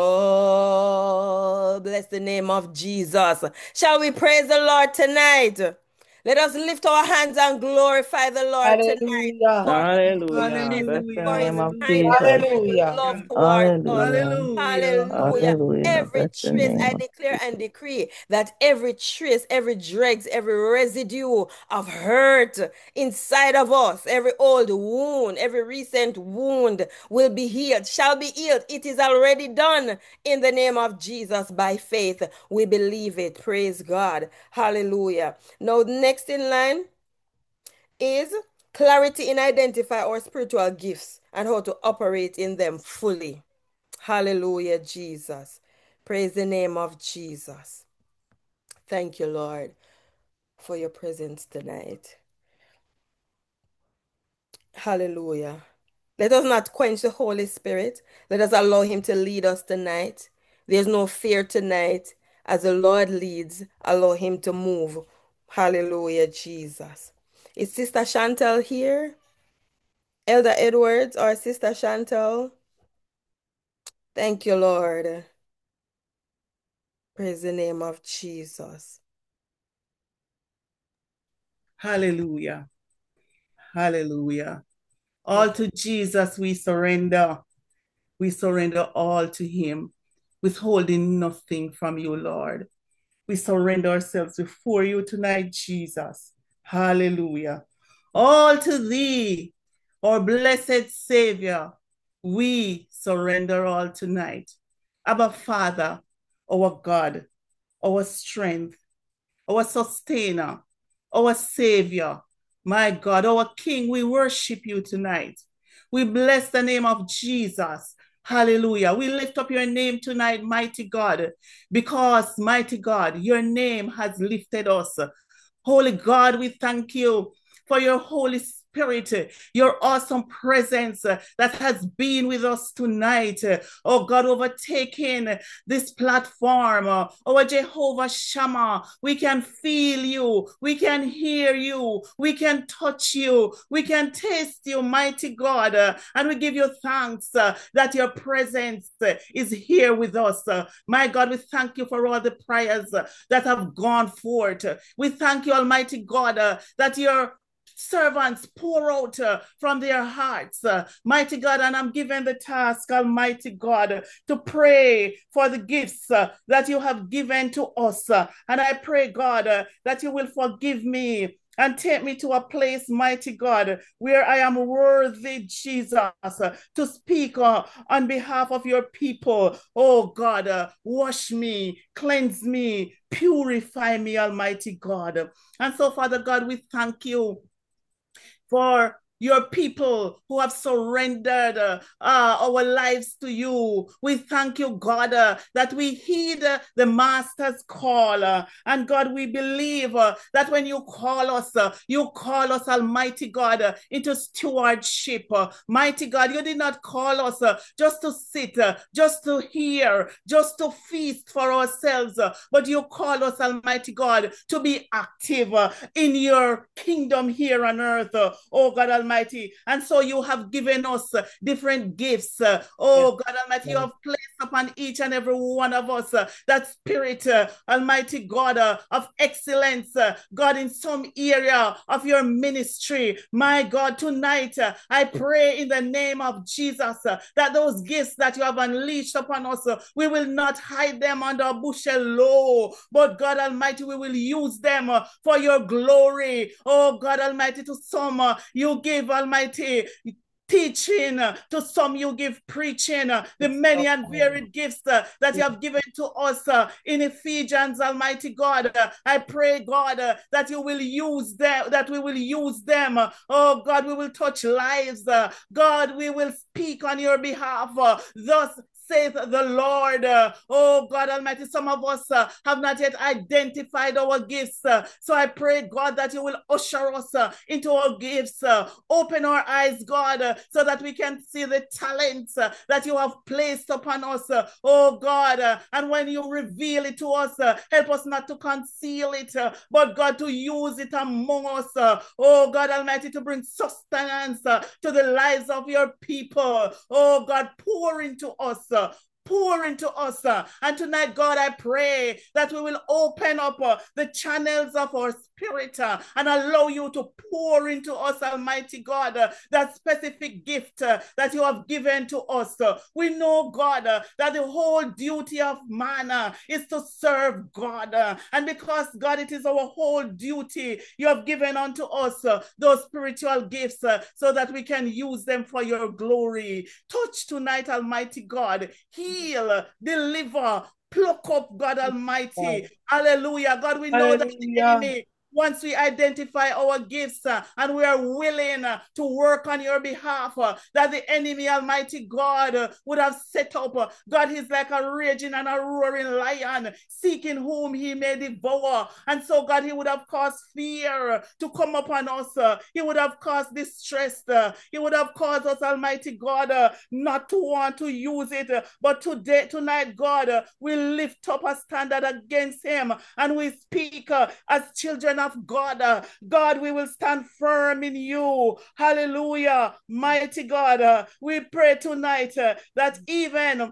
all. Bless the name of Jesus. Shall we praise the Lord tonight? Let us lift our hands and glorify the Lord tonight Hallelujah. for his Hallelujah. goodness, Bless the for his name Hallelujah. of kindness, Jesus. and his Hallelujah. love towards us. Hallelujah. Hallelujah. Hallelujah. Hallelujah. Every Bless the trace, name I of declare and Jesus. decree that every trace, every dregs, every residue of hurt inside of us, every old wound, every recent wound will be healed, shall be healed. It is already done in the name of Jesus by faith. We believe it. Praise God. Hallelujah. Now, next in line is clarity in identify our spiritual gifts and how to operate in them fully. Hallelujah, Jesus. Praise the name of Jesus. Thank you, Lord, for your presence tonight. Hallelujah. Let us not quench the Holy Spirit. Let us allow him to lead us tonight. There's no fear tonight. As the Lord leads, allow him to move. Hallelujah, Jesus. Is Sister Chantel here? Elder Edwards or Sister Chantel? Thank you, Lord. Praise the name of Jesus. Hallelujah. Hallelujah. All to Jesus we surrender. We surrender all to him, withholding nothing from you, Lord. We surrender ourselves before you tonight, Jesus. Hallelujah. All to thee, our blessed Savior, we surrender all tonight. Abba Father, our God, our strength, our sustainer, our Savior, my God, our King, we worship you tonight. We bless the name of Jesus. Hallelujah. We lift up your name tonight, mighty God, because, mighty God, your name has lifted us. Holy God, we thank you for your Holy Spirit, your awesome presence that has been with us tonight. Oh God, overtaking this platform. Oh Jehovah Shammah, we can feel you, we can hear you, we can touch you, we can taste you, mighty God. And we give you thanks that your presence is here with us. My God, we thank you for all the prayers that have gone forth. We thank you, Almighty God, uh, that your servants pour out uh, from their hearts, uh, mighty God, and I'm given the task, Almighty God, to pray for the gifts uh, that you have given to us. Uh, and I pray, God, uh, that you will forgive me and take me to a place, mighty God, where I am worthy, Jesus, uh, to speak uh, on behalf of your people. Oh God, uh, wash me, cleanse me, purify me, Almighty God. And so, Father God, we thank you for your people who have surrendered uh, uh, our lives to you. We thank you, God, uh, that we heed uh, the Master's call. Uh, and God, we believe uh, that when you call us, uh, you call us, Almighty God, uh, into stewardship. Uh, mighty God, you did not call us uh, just to sit, uh, just to hear, just to feast for ourselves, uh, but you call us, Almighty God, to be active uh, in your kingdom here on earth. Uh, oh God Almighty. Almighty. And so you have given us uh, different gifts. Uh, oh, yes. God Almighty, you have placed upon each and every one of us uh, that spirit, uh, Almighty God, uh, of excellence, uh, God, in some area of your ministry. My God, tonight, uh, I pray in the name of Jesus uh, that those gifts that you have unleashed upon us, uh, we will not hide them under a bushel low, but God Almighty, we will use them uh, for your glory. Oh, God Almighty, to some uh, you give Almighty teaching, uh, to some you give preaching, uh, the many and varied gifts uh, that you have given to us uh, in Ephesians, Almighty God. Uh, I pray, God, uh, that you will use them, that we will use them. Uh, oh God, we will touch lives. Uh, God, we will speak on your behalf. Uh, thus saith the Lord. Uh, oh God Almighty, some of us uh, have not yet identified our gifts. Uh, so I pray, God, that you will usher us uh, into our gifts. Uh, open our eyes, God, uh, so that we can see the talents uh, that you have placed upon us. Uh, oh God, uh, and when you reveal it to us, uh, help us not to conceal it, uh, but God, to use it among us. Uh, oh God Almighty, to bring sustenance uh, to the lives of your people. Oh God, pour into us. Uh, Pour into us. Uh, and tonight, God, I pray that we will open up uh, the channels of our spirit uh, and allow you to pour into us, Almighty God, uh, that specific gift uh, that you have given to us. Uh, we know, God, uh, that the whole duty of man uh, is to serve God. Uh, and because, God, it is our whole duty, you have given unto us uh, those spiritual gifts uh, so that we can use them for your glory. Touch tonight, Almighty God. Heal, deliver, pluck up, God Almighty. Hallelujah. God, we know Hallelujah. That the enemy once we identify our gifts uh, and we are willing uh, to work on your behalf, uh, that the enemy, Almighty God, uh, would have set up. Uh, God is like a raging and a roaring lion, seeking whom he may devour. And so, God, he would have caused fear to come upon us. Uh, he would have caused distress. Uh, he would have caused us, Almighty God, uh, not to want to use it. Uh, but today, tonight, God, uh, we lift up a standard against him and we speak uh, as children of God. Uh, God, we will stand firm in you. Hallelujah. Mighty God, uh, we pray tonight uh, that even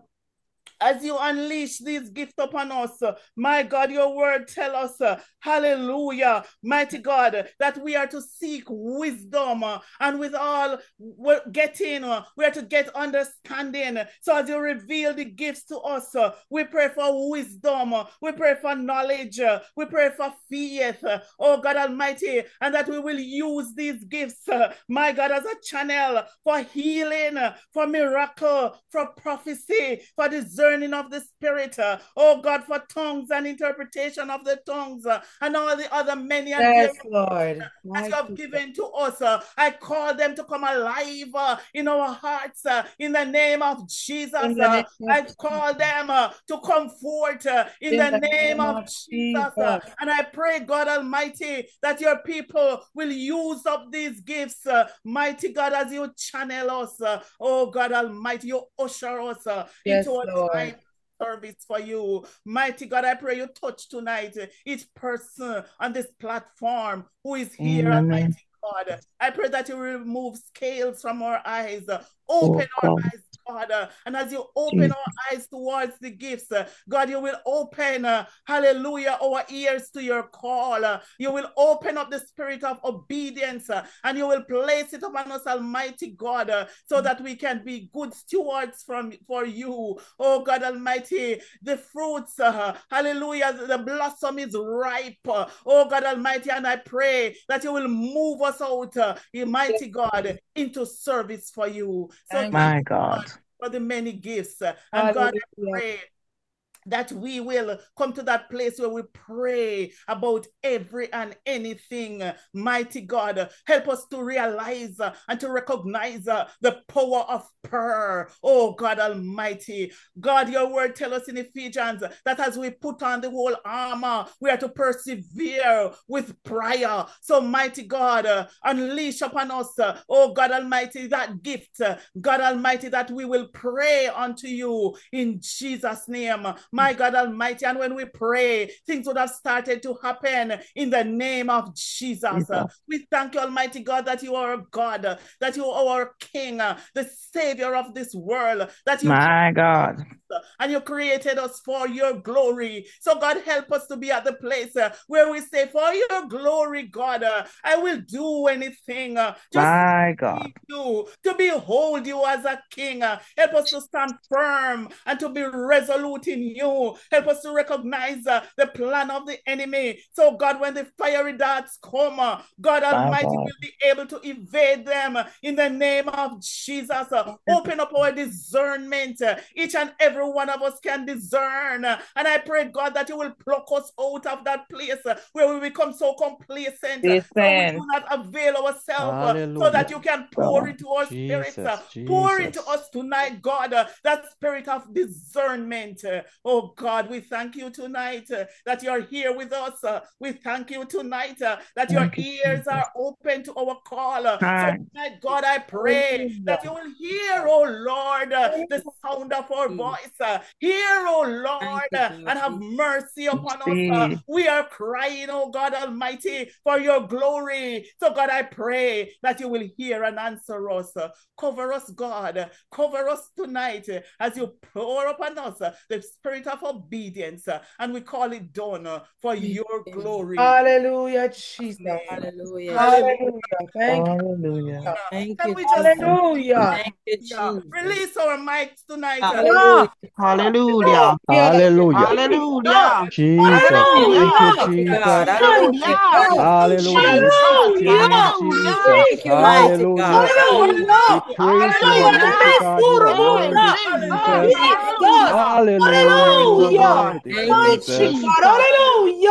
as you unleash these gifts upon us, uh, my God, your word tell us, uh, hallelujah, mighty God, that we are to seek wisdom, uh, and with all we're getting, uh, we are to get understanding. So as you reveal the gifts to us, uh, we pray for wisdom, uh, we pray for knowledge, uh, we pray for faith, uh, oh God Almighty, and that we will use these gifts, uh, my God, as a channel for healing, uh, for miracle, for prophecy, for discernment of the Spirit, uh, oh God, for tongues and interpretation of the tongues, uh, and all the other many and Yes, various Lord. that you have given to us. Uh, I call them to come alive uh, in our hearts uh, in the name of Jesus. Uh, I call them uh, to come forth uh, in, in the, the name, name of, of Jesus. Jesus. Uh, and I pray, God Almighty, that your people will use up these gifts, uh, mighty God, as you channel us. Uh, oh God Almighty, you usher us uh, yes, into a Lord. Time service for you. Mighty God, I pray you touch tonight each person on this platform who is here, mm-hmm. Almighty God. I pray that you remove scales from our eyes, open oh, our eyes, God, uh, and as you open Jesus. Our eyes towards the gifts, uh, God, you will open, uh, hallelujah, our ears to your call. Uh, you will open up the spirit of obedience, uh, and you will place it upon us, Almighty God, uh, so that we can be good stewards from for you. Oh God Almighty, the fruits, uh, hallelujah, the blossom is ripe. Uh, oh God Almighty, and I pray that you will move us out, uh, Almighty God, into service for you. So thank my God. For the many gifts. And hallelujah. God, I pray that we will come to that place where we pray about every and anything. Mighty God, help us to realize and to recognize the power of prayer. Oh God Almighty. God, your word tells us in Ephesians that as we put on the whole armor, we are to persevere with prayer. So mighty God, uh, unleash upon us, uh, oh God Almighty, that gift, uh, God Almighty, that we will pray unto you in Jesus' name. My God Almighty, and when we pray, things would have started to happen in the name of Jesus. Jesus. We thank you, Almighty God, that you are a God, that you are our King, the Savior of this world, that you my God. And you created us for your glory. So God, help us to be at the place uh, where we say, for your glory, God, uh, I will do anything. Uh, just my God. You, to behold you as a king. Uh, help us to stand firm and to be resolute in you. Help us to recognize uh, the plan of the enemy. So God, when the fiery darts come, uh, God Almighty God. Will be able to evade them uh, in the name of Jesus. Uh, open up our discernment. Uh, each and every Every one of us can discern. And I pray, God, that you will pluck us out of that place where we become so complacent. Listen. So we do not avail ourselves so that you can pour into our Jesus, spirits. Jesus. Pour into us tonight, God, that spirit of discernment. Oh, God, we thank you tonight that you're here with us. We thank you tonight that your thank ears you, are open to our call. So tonight, God, I pray that you will hear, oh Lord, the sound of our voice. Uh, hear, oh Lord, uh, and have mercy upon us. Uh, we are crying, oh God Almighty, for your glory. So God, I pray that you will hear and answer us. Uh, cover us, God. Cover us tonight uh, as you pour upon us uh, the spirit of obedience. Uh, and we call it done uh, for your glory. Hallelujah, Jesus. Hallelujah. Hallelujah. Thank Hallelujah. you. Thank Can you, we just Hallelujah. Thank you, Jesus. release our mics tonight? Hallelujah. Hallelujah. Hallelujah. Hallelujah. Jesus. Hallelujah. Thank you, God. Jesus. Hallelujah. Hallelujah. We bless your name, Jesus. Thank you, mighty Hallelujah. God. We praise you, Almighty God. You are Hey, worthy, Jesus. Jesus. Hallelujah. Hallelujah. You are Hallelujah. worthy, Thank you, Jesus. Jesus. Hallelujah.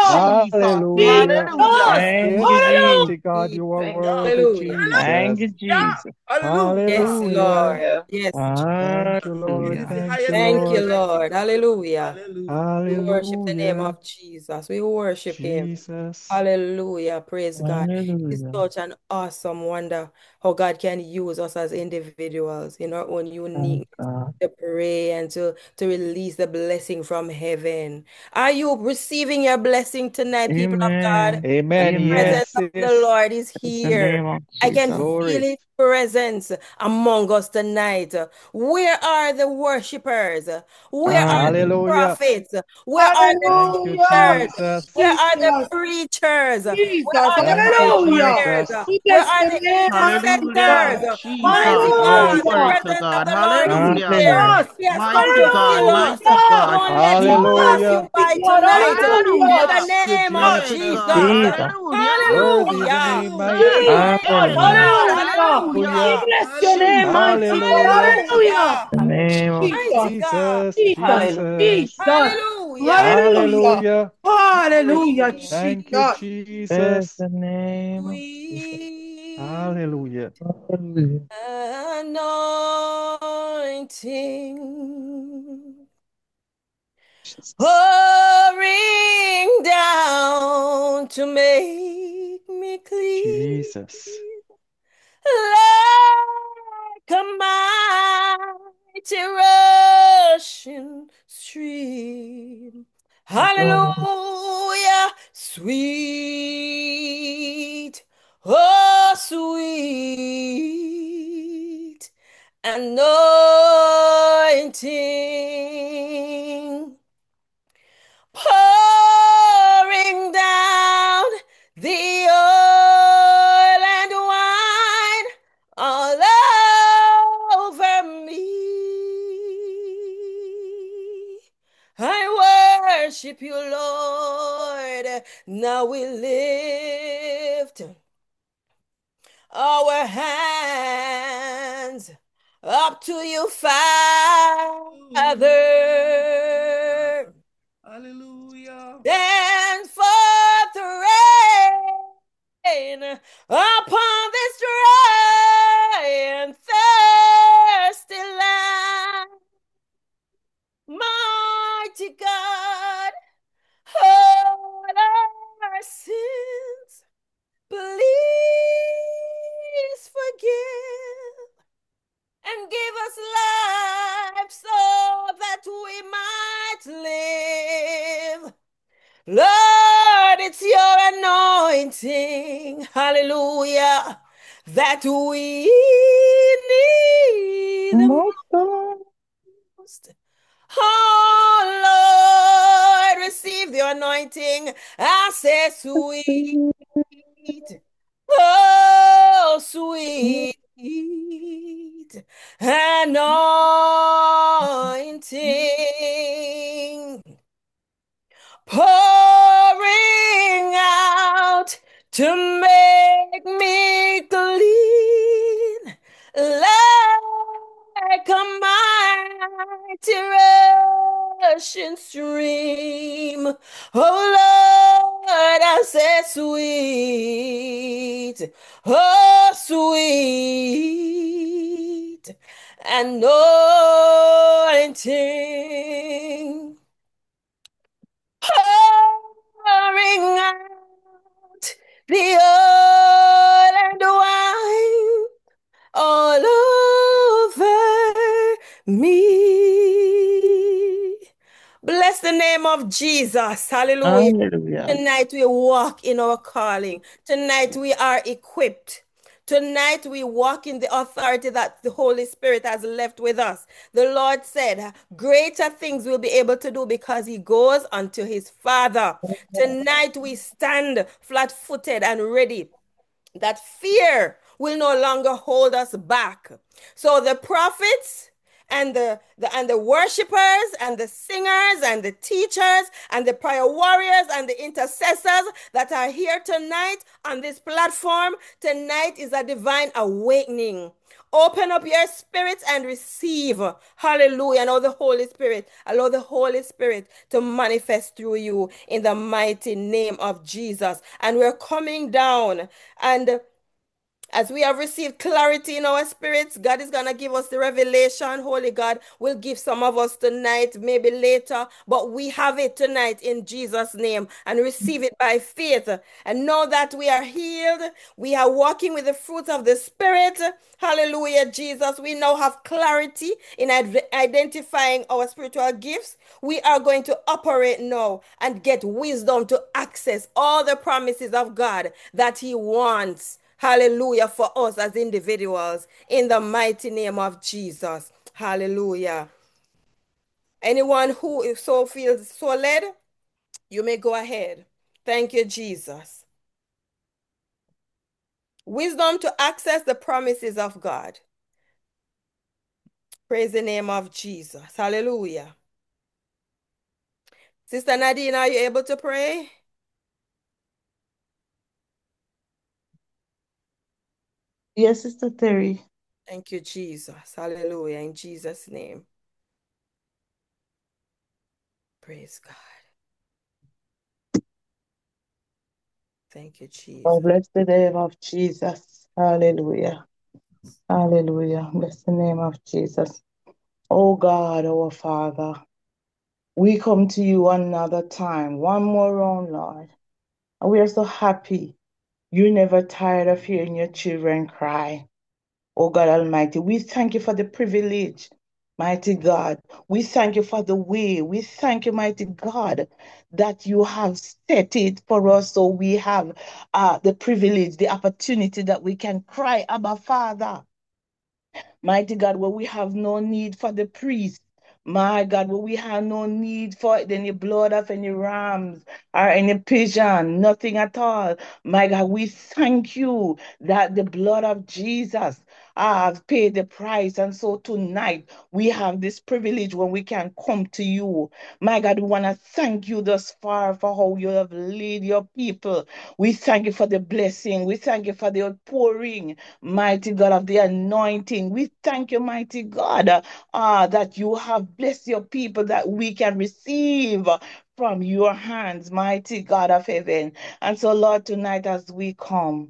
Hallelujah. Hallelujah. Thank Yes, you, Jesus. mighty God, you are Thank worthy, Hallelujah. Thank Jesus. you, Jesus. Hallelujah. Yes, Hallelujah. Lord. Yes. Thank you, Lord. Hallelujah. It's the Thank you, highest Thank you, Lord. praise, mighty Lord. God. Hallelujah. Hallelujah. We worship the name Hallelujah. of Jesus. We worship him. Jesus. Hallelujah. Praise God. It's Hallelujah. such an awesome wonder how God can use us as individuals in our own Thank unique God. to pray and to, to release the blessing from heaven. Are you receiving your blessing tonight, people of God? Amen. The Amen. Amen. presence Yes, of the sis. Lord is In the here. name of I can Jesus. feel Glory. his presence among us tonight. Where are the worshipers? Where are the Hallelujah. Hallelujah. prophets? Where are the Thank you, teachers? Hallelujah. Where Jesus. are the Jesus. preachers? Where Jesus. are the Thank you, Hallelujah. pioneers? Jesus. We Where bless are the the name of Hallelujah. intercessors? Jesus. Jesus. Mighty Oh, God, the glory Hallelujah. to presence of God. the Lord is Hallelujah. here. Jesus. He has come Mighty to God. fill us. Mighty Hallelujah. Come God. on, let's Hallelujah. Mighty occupy God. tonight in Hallelujah. the Hallelujah. Thank you, name of Praise Jesus. God. Jesus. Jesus. Hallelujah. Worthy is the Hallelujah. name, mighty Jesus. God. Jesus. Hey, Hallelujah. Hallelujah. We hallelujah. Hallelujah. bless your name, Jesus. mighty God. Hallelujah. Hallelujah. Hallelujah. In the name of Mighty Jesus. God. Jesus, Jesus. Jesus. Jesus. Hallelujah. Hallelujah. Hallelujah. Hallelujah, Sweet Thank you, Jesus. Jesus. The name of Jesus. Hallelujah. Hallelujah. anointing Jesus. pouring down to make me clean Jesus. like a mighty rushing stream. Hallelujah, sweet, oh sweet anointing pouring down the oil and wine all over me. I worship you, Lord. Now we lift our hands up to you, Father. Hallelujah. Send forth rain upon this dry and thirsty land. Mighty God, hold our sins. Please forgive and give us life so that we might live. Lord, it's your anointing, hallelujah, that we need the My God. most. Oh Lord, receive the anointing. I say sweet, oh sweet anointing pouring out to make me clean like a mighty rushing stream. Oh Lord, I say sweet, oh sweet anointing pouring out the oil and wine all over me. Bless the name of Jesus. Hallelujah. Hallelujah. Tonight we walk in our calling. Tonight we are equipped. Tonight we walk in the authority that the Holy Spirit has left with us. The Lord said, greater things we'll be able to do because he goes unto his Father. Tonight we stand flat-footed and ready that fear will no longer hold us back. So the prophets and the, the and the worshipers and the singers and the teachers and the prayer warriors and the intercessors that are here tonight on this platform. Tonight is a divine awakening. Open up your spirits and receive. Hallelujah. And allow the Holy Spirit, allow the Holy Spirit to manifest through you in the mighty name of Jesus. And we're coming down, and as we have received clarity in our spirits, God is going to give us the revelation. Holy God will give some of us tonight, maybe later, but we have it tonight in Jesus' name and receive it by faith. And know that we are healed. We are walking with the fruit of the Spirit. Hallelujah, Jesus. We now have clarity in identifying our spiritual gifts. We are going to operate now and get wisdom to access all the promises of God that He wants. Hallelujah, for us as individuals in the mighty name of Jesus. Hallelujah. Anyone who so feels so led, you may go ahead. Thank you, Jesus. Wisdom to access the promises of God. Praise the name of Jesus. Hallelujah. Sister Nadine, are you able to pray? Yes, Sister Terry. Thank you, Jesus. Hallelujah. In Jesus' name. Praise God. Thank you, Jesus. Oh, bless the name of Jesus. Hallelujah. Hallelujah. Bless the name of Jesus. Oh God, our Father, we come to you another time, one more round, Lord. And we are so happy. You're never tired of hearing your children cry. Oh God Almighty, we thank you for the privilege, mighty God. We thank you for the way. We thank you, mighty God, that you have set it for us so we have uh, the privilege, the opportunity that we can cry, Abba, Father. Mighty God, where we have no need for the priest. My God, where we have no need for any blood of any rams or any pigeon, nothing at all. My God, we thank you that the blood of Jesus has paid the price. And so tonight we have this privilege when we can come to you. My God, we want to thank you thus far for how you have led your people. We thank you for the blessing. We thank you for the outpouring, mighty God, of the anointing. We thank you, mighty God, uh, uh, that you have blessed your people that we can receive from your hands, mighty God of heaven. And so, Lord, tonight as we come,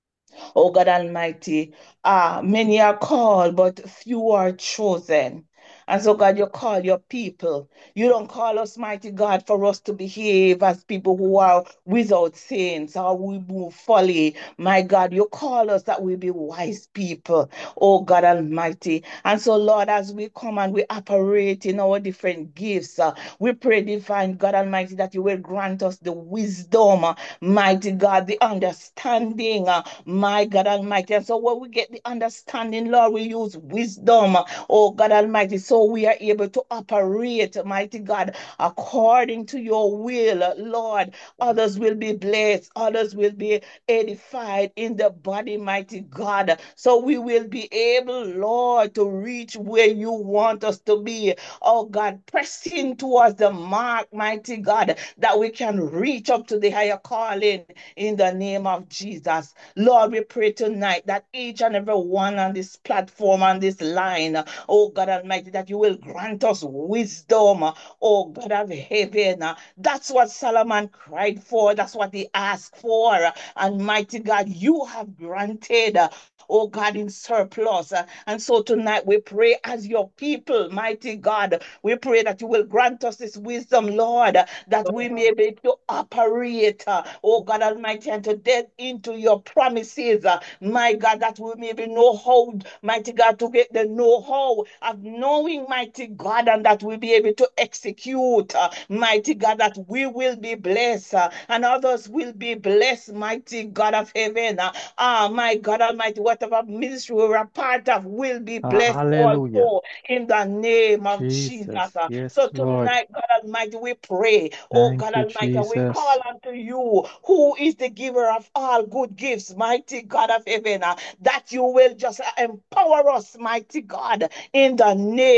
oh God Almighty, uh, many are called, but few are chosen. And so, God, you call your people. You don't call us, mighty God, for us to behave as people who are without sins or we move folly. My God, you call us that we be wise people, oh God Almighty. And so, Lord, as we come and we operate in our different gifts, uh, we pray, divine God Almighty, that you will grant us the wisdom, uh, mighty God, the understanding, uh, my God Almighty. And so, when we get the understanding, Lord, we use wisdom, uh, oh God Almighty, so we are able to operate, mighty God, according to your will, Lord. Others will be blessed, others will be edified in the body, mighty God. So we will be able, Lord, to reach where you want us to be. Oh God, pressing towards the mark, mighty God, that we can reach up to the higher calling in the name of Jesus. Lord, we pray tonight that each and every one on this platform, on this line, oh God Almighty, that you will grant us wisdom, oh God of heaven. That's what Solomon cried for. That's what he asked for. And mighty God, you have granted, oh God, in surplus. And so tonight we pray as your people, mighty God, we pray that you will grant us this wisdom, Lord, that we may be able to operate, oh God Almighty, and to get into your promises, my God, that we may be know how, mighty God, to get the know-how of knowing, mighty God, and that we'll be able to execute, uh, mighty God, that we will be blessed uh, and others will be blessed, mighty God of heaven. Uh, ah, my God Almighty, whatever ministry we're a part of will be blessed Hallelujah. also in the name of Jesus. Jesus. Uh, Yes, so Lord. tonight, God Almighty, we pray, oh Thank God you, Almighty, we call Jesus. unto you, who is the giver of all good gifts, mighty God of heaven, uh, that you will just empower us, mighty God, in the name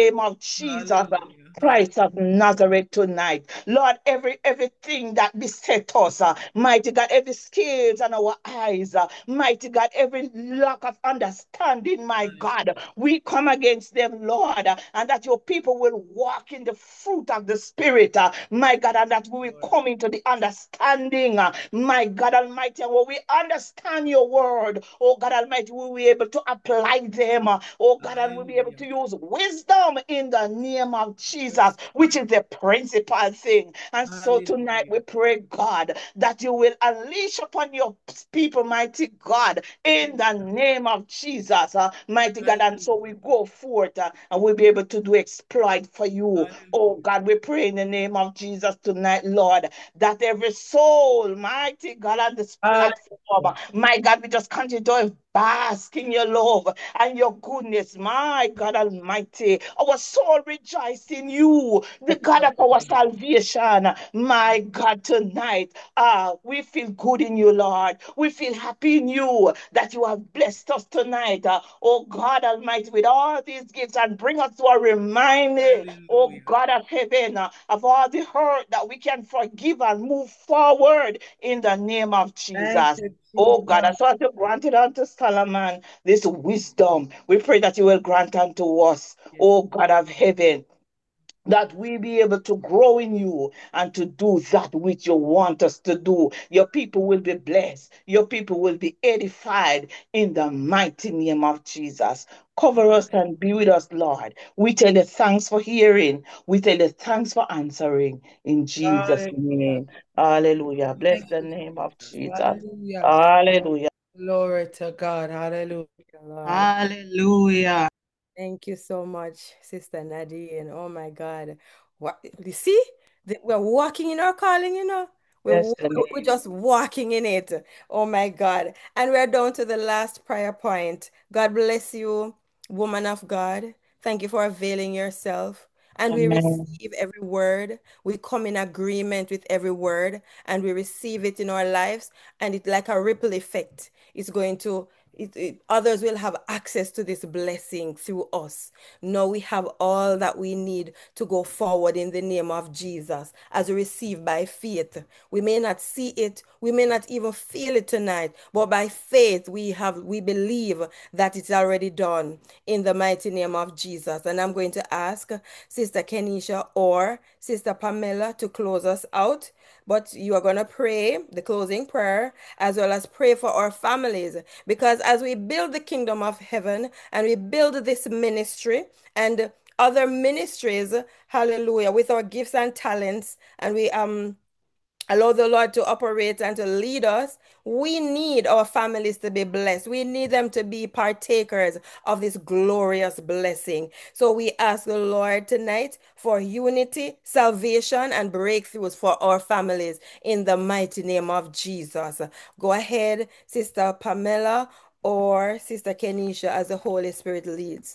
name of Jesus uh, Hallelujah. Christ of Nazareth tonight. Lord, every everything that beset us, uh, mighty God, every scales on our eyes, uh, mighty God, every lack of understanding, my God, we come against them, Lord, uh, and that your people will walk in the fruit of the Spirit, uh, my God, and that we will come into the understanding, uh, my God Almighty, and when we understand your word, oh God Almighty, we will be able to apply them, uh, oh God, and we'll be able to use wisdom in the name of Jesus, which is the principal thing. And so tonight we pray, God, that you will unleash upon your people, mighty God, in the name of Jesus, uh, mighty God. And so we go forth uh, and we'll be able to do exploit for you. Oh God, we pray in the name of Jesus tonight, Lord, that every soul, mighty God, on this platform, my God, we just continue to bask in your love and your goodness, my God Almighty. Our soul rejoice in you, the God of our salvation, my God, tonight. Ah, we feel good in you, Lord. We feel happy in you that you have blessed us tonight. Uh, oh God Almighty, with all these gifts and bring us to a reminder, oh God of heaven, uh, of all the hurt that we can forgive and move forward in the name of Jesus. Oh God, as what you granted unto Solomon, this wisdom, we pray that you will grant unto us, oh God of heaven, that we be able to grow in you and to do that which you want us to do. Your people will be blessed. Your people will be edified in the mighty name of Jesus. Cover us and be with us, Lord. We tell you thanks for hearing. We tell you thanks for answering in Jesus' Hallelujah. name. Hallelujah. Bless Thank the you, name of Jesus. Jesus. Hallelujah. Hallelujah. Glory to God. Hallelujah, Lord. Hallelujah. Thank you so much, Sister Nadine. Oh my God. What you see? The- We're walking in our calling, you know. We're, Bless wa- the we're name. just walking in it. Oh my God. And we're down to the last prayer point. God bless you, woman of God. Thank you for availing yourself. And we Amen. receive every word. We come in agreement with every word and we receive it in our lives. And it's like a ripple effect. It's going to it, it- others will have access to this blessing through us. Now we have all that we need to go forward in the name of Jesus as we receive by faith. We may not see it, we may not even feel it tonight, but by faith we have we believe that it's already done in the mighty name of Jesus. And I'm going to ask Sister Kenisha or Sister Pamela to close us out. But you are going to pray the closing prayer as well as pray for our families. Because as we build the kingdom of heaven and we build this ministry and other ministries, hallelujah, with our gifts and talents, and we um allow the Lord to operate and to lead us, we need our families to be blessed. We need them to be partakers of this glorious blessing. So we ask the Lord tonight for unity, salvation, and breakthroughs for our families in the mighty name of Jesus. Go ahead, Sister Pamela or Sister Kenisha, as the Holy Spirit leads.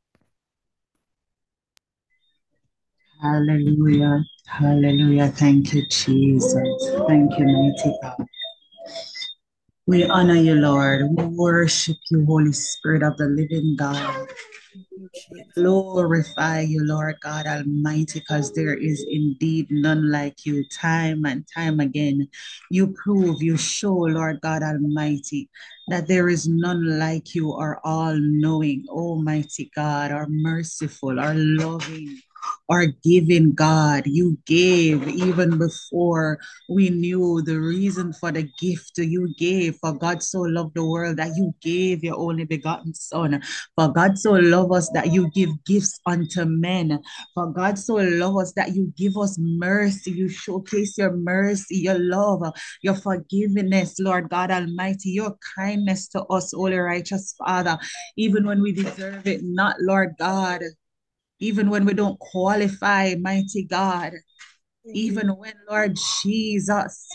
Hallelujah. Hallelujah. Thank you, Jesus. Thank you, mighty God. We honor you, Lord. We worship you, Holy Spirit of the living God. Glorify you, Lord God Almighty, because there is indeed none like you. Time and time again, you prove, you show, Lord God Almighty, that there is none like you or all knowing, Almighty God, or merciful, or loving, or giving God. You gave even before we knew the reason for the gift you gave. For God so loved the world that you gave your only begotten Son. For God so loved us that you give gifts unto men. For God so loved us that you give us mercy. You showcase your mercy, your love, your forgiveness, Lord God Almighty, your kindness to us, Holy Righteous Father, even when we deserve it not, Lord God. Even when we don't qualify, mighty God, even when, Lord Jesus,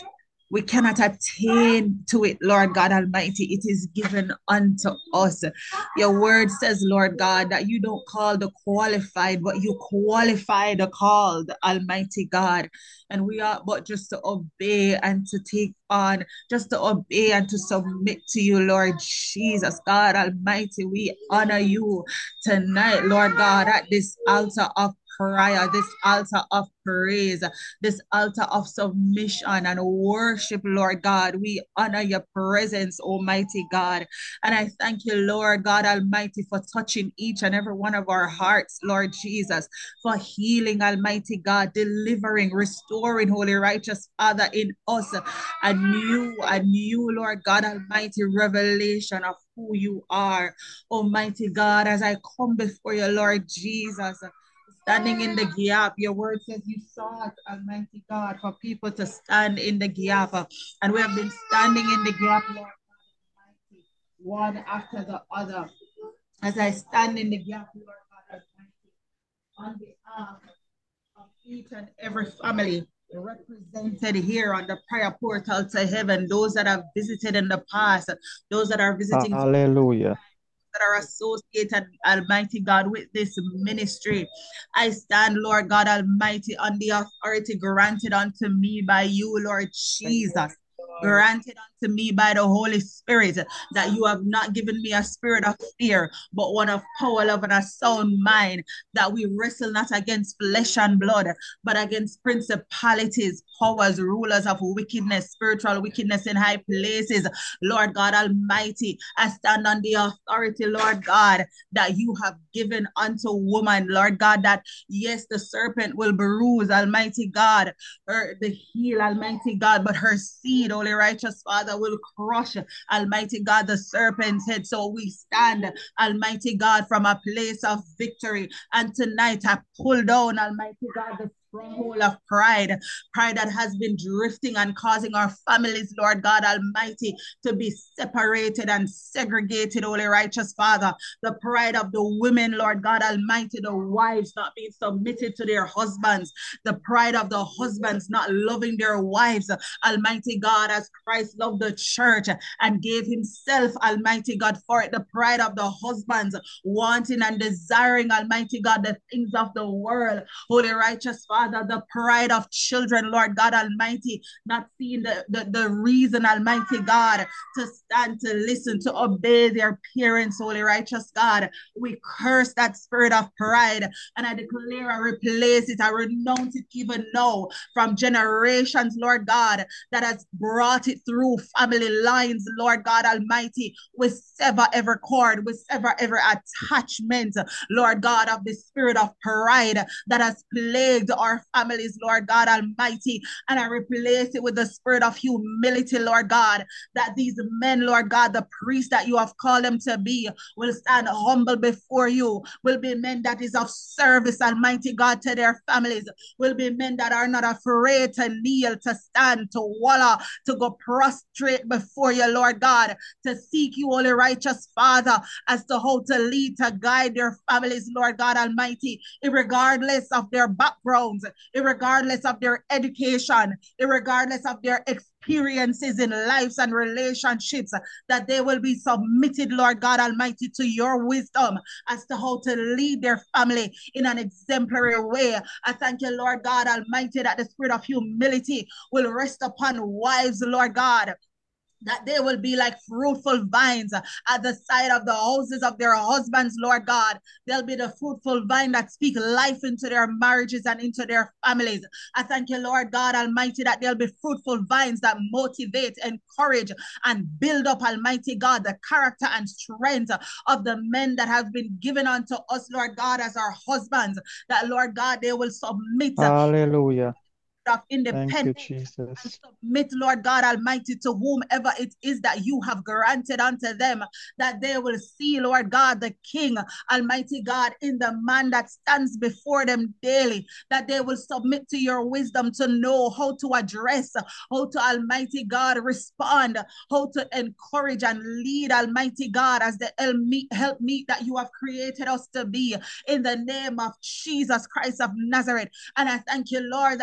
We cannot attain to it, Lord God Almighty. It is given unto us. Your word says, Lord God, that you don't call the qualified, but you qualify the called, Almighty God. And we are but just to obey and to take on, just to obey and to submit to you, Lord Jesus, God Almighty. We honor you tonight, Lord God, at this altar of prayer, this altar of praise, this altar of submission and worship, Lord God. We honor your presence, Almighty God. And I thank you, Lord God Almighty, for touching each and every one of our hearts, Lord Jesus, for healing, Almighty God, delivering, restoring, Holy Righteous Father, in us a new, a new, Lord God Almighty, revelation of who you are, Almighty God, as I come before you, Lord Jesus, standing in the gap. Your word says you sought, Almighty God, for people to stand in the gap. And we have been standing in the gap, Lord God Almighty, one after the other. As I stand in the gap, Lord God Almighty, on behalf of each and every family represented here on the prayer portal to heaven, those that have visited in the past, those that are visiting, Hallelujah. that are associated, Almighty God, with this ministry. I stand, Lord God Almighty, on the authority granted unto me by you, Lord Jesus. Granted unto me by the Holy Spirit, that you have not given me a spirit of fear, but one of power, love, and a sound mind, that we wrestle not against flesh and blood, but against principalities, powers, rulers of wickedness, spiritual wickedness in high places. Lord God Almighty, I stand on the authority, Lord God, that you have given unto woman, Lord God, that yes, the serpent will bruise, Almighty God, her, the heel, Almighty God, but her seed, Holy Righteous Father, will crush, Almighty God, the serpent's head. So we stand, Almighty God, from a place of victory. And tonight I pull down, Almighty God, the stronghold of pride, pride that has been drifting and causing our families, Lord God Almighty, to be separated and segregated, Holy Righteous Father. The pride of the women, Lord God Almighty, the wives not being submitted to their husbands, the pride of the husbands not loving their wives, Almighty God, as Christ loved the church and gave himself, Almighty God, for it. The pride of the husbands wanting and desiring, Almighty God, the things of the world, Holy Righteous Father. The pride of children, Lord God Almighty, not seeing the, the, the reason, Almighty God, to stand, to listen, to obey their parents, Holy Righteous God. We curse that spirit of pride, and I declare I replace it, I renounce it even now from generations, Lord God, that has brought it through family lines, Lord God Almighty. We sever every cord, we sever every attachment, Lord God, of the spirit of pride that has plagued our families, Lord God Almighty, and I replace it with the spirit of humility, Lord God, that these men, Lord God, the priests that you have called them to be, will stand humble before you, will be men that is of service, Almighty God, to their families, will be men that are not afraid to kneel, to stand, to wallow, to go prostrate before you, Lord God, to seek you, Holy Righteous Father, as to how to lead, to guide their families, Lord God Almighty, regardless of their backgrounds, regardless of their education, regardless of their experiences in lives and relationships, that they will be submitted, Lord God Almighty, to your wisdom as to how to lead their family in an exemplary way. I thank you, Lord God Almighty, that the spirit of humility will rest upon wives, Lord God, that they will be like fruitful vines at the side of the houses of their husbands, Lord God. They'll be the fruitful vine that speak life into their marriages and into their families. I thank you, Lord God Almighty, that there'll be fruitful vines that motivate, encourage, and build up, Almighty God, the character and strength of the men that have been given unto us, Lord God, as our husbands, that, Lord God, they will submit Hallelujah. of Thank you, independence and Jesus. submit, Lord God Almighty, to whomever it is that you have granted unto them, that they will see, Lord God, the King, Almighty God, in the man that stands before them daily, that they will submit to your wisdom to know how to address, how to, Almighty God, respond, how to encourage and lead, Almighty God, as the help meet that you have created us to be, in the name of Jesus Christ of Nazareth. And I thank you, Lord, that the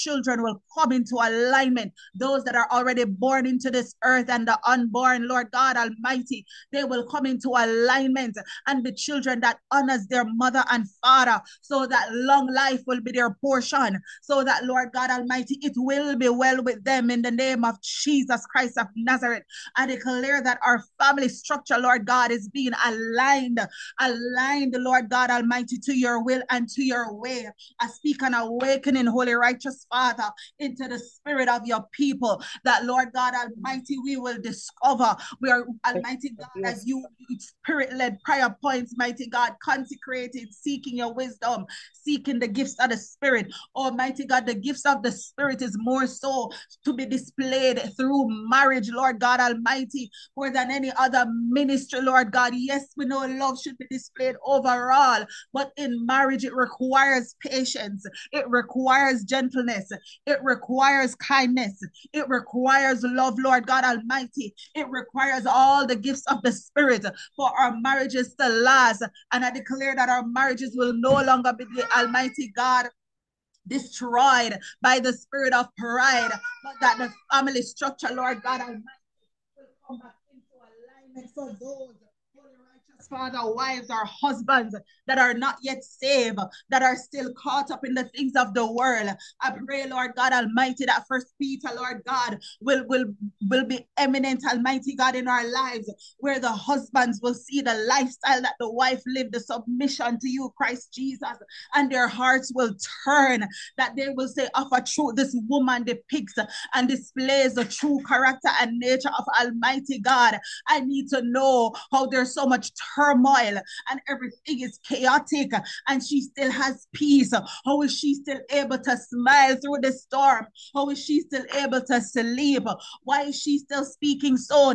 children will come into alignment. Those that are already born into this earth and the unborn, Lord God Almighty, they will come into alignment and be children that honors their mother and father, so that long life will be their portion, so that, Lord God Almighty, it will be well with them in the name of Jesus Christ of Nazareth. I declare that our family structure, Lord God, is being aligned, aligned, Lord God Almighty, to your will and to your way. I speak an awakening, Holy Righteous Father, into the spirit of your people, that, Lord God Almighty, we will discover. We are, Almighty God, as you spirit-led prayer points, mighty God, consecrated, seeking your wisdom, seeking the gifts of the Spirit. Almighty God, the gifts of the Spirit is more so to be displayed through marriage, Lord God Almighty, more than any other ministry, Lord God. Yes, we know love should be displayed overall, but in marriage, it requires patience, it requires gentleness, it requires kindness, it requires love, Lord God Almighty. It requires all the gifts of the Spirit for our marriages to last. And I declare that our marriages will no longer be, the Almighty God, destroyed by the spirit of pride, but that the family structure, Lord God Almighty, will come back into alignment for those, Holy Righteous Father, wives or husbands that are not yet saved, that are still caught up in the things of the world. I pray, Lord God Almighty, that First Peter, Lord God, will, will, will be eminent, Almighty God, in our lives, where the husbands will see the lifestyle that the wife lived, the submission to you, Christ Jesus, and their hearts will turn, that they will say, of a truth, this woman depicts and displays the true character and nature of Almighty God. I need to know how there's so much turmoil and everything is chaotic and she still has peace. How is she still able to smile through the storm? How is she still able to sleep? Why is she still speaking so,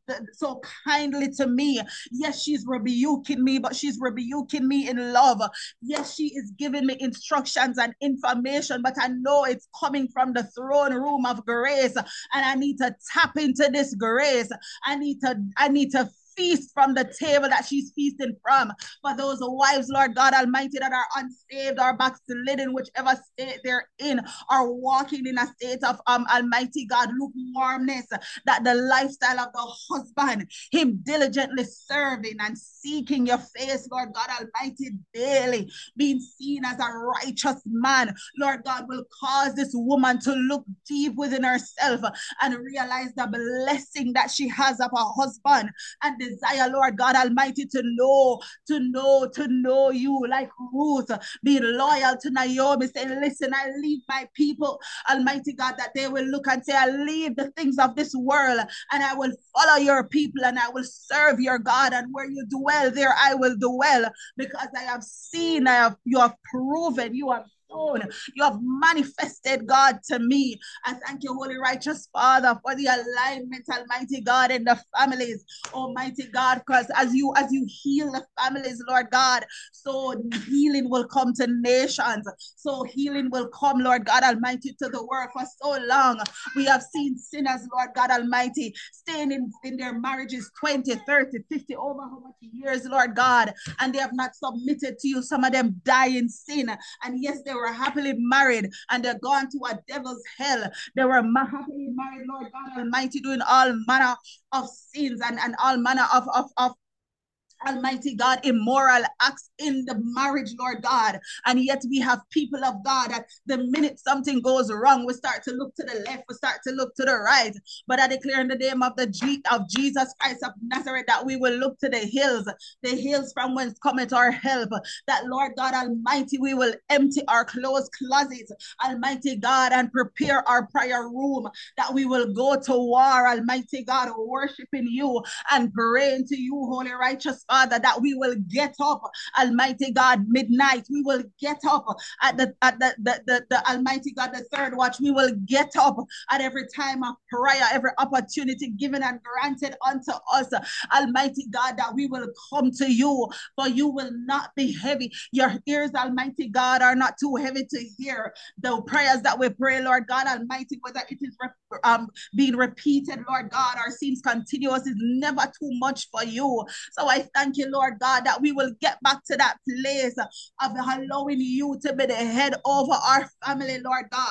so kindly to me? Yes, she's rebuking me, but she's rebuking me in love. Yes, she is giving me instructions and information, but I know it's coming from the throne room of grace, and I need to tap into this grace. I need to, I need to feast from the table that she's feasting from. For those wives, Lord God Almighty, that are unsaved or backslidden, whichever state they're in, are walking in a state of um, Almighty God lukewarmness, that the lifestyle of the husband, him diligently serving and seeking your face, Lord God Almighty, daily, being seen as a righteous man, Lord God, will cause this woman to look deep within herself and realize the blessing that she has of a husband, and desire, Lord God Almighty, to know, to know, to know you, like Ruth, being loyal to Naomi, saying, listen, I leave my people, Almighty God, that they will look and say, I leave the things of this world and I will follow your people and I will serve your God, and where you dwell, there I will dwell, because I have seen, I have, you have proven, you have shown, you have manifested, God, to me. I thank you, Holy Righteous Father, for the alignment, Almighty God, in the families, Almighty God, because as you as you heal the families, Lord God, so healing will come to nations, so healing will come, Lord God Almighty, to the world. For so long we have seen sinners, Lord God Almighty, staying in, in their marriages twenty, thirty, fifty, over how much years, Lord God, and they have not submitted to you. Some of them die in sin, and yes, they were happily married and they're gone to a devil's hell. They were happily married, Lord God Almighty, doing all manner of sins and, and all manner of, of, of Almighty God, immoral acts in the marriage, Lord God. And yet we have people of God that the minute something goes wrong, we start to look to the left, we start to look to the right. But I declare in the name of the G of Jesus Christ of Nazareth that we will look to the hills, the hills from whence cometh our help. That, Lord God Almighty, we will empty our closed closets, Almighty God, and prepare our prayer room. That we will go to war, Almighty God, worshiping you and praying to you, Holy Righteous Father, that we will get up, Almighty God, midnight. We will get up at the at the, the, the, the Almighty God, the third watch. We will get up at every time of prayer, every opportunity given and granted unto us, Almighty God, that we will come to you, for you will not be heavy. Your ears, Almighty God, are not too heavy to hear the prayers that we pray, Lord God Almighty, whether it is um, being repeated, Lord God, or seems continuous, is never too much for you. So I thank you, Lord God, that we will get back to that place of allowing you to be the head over our family, Lord God.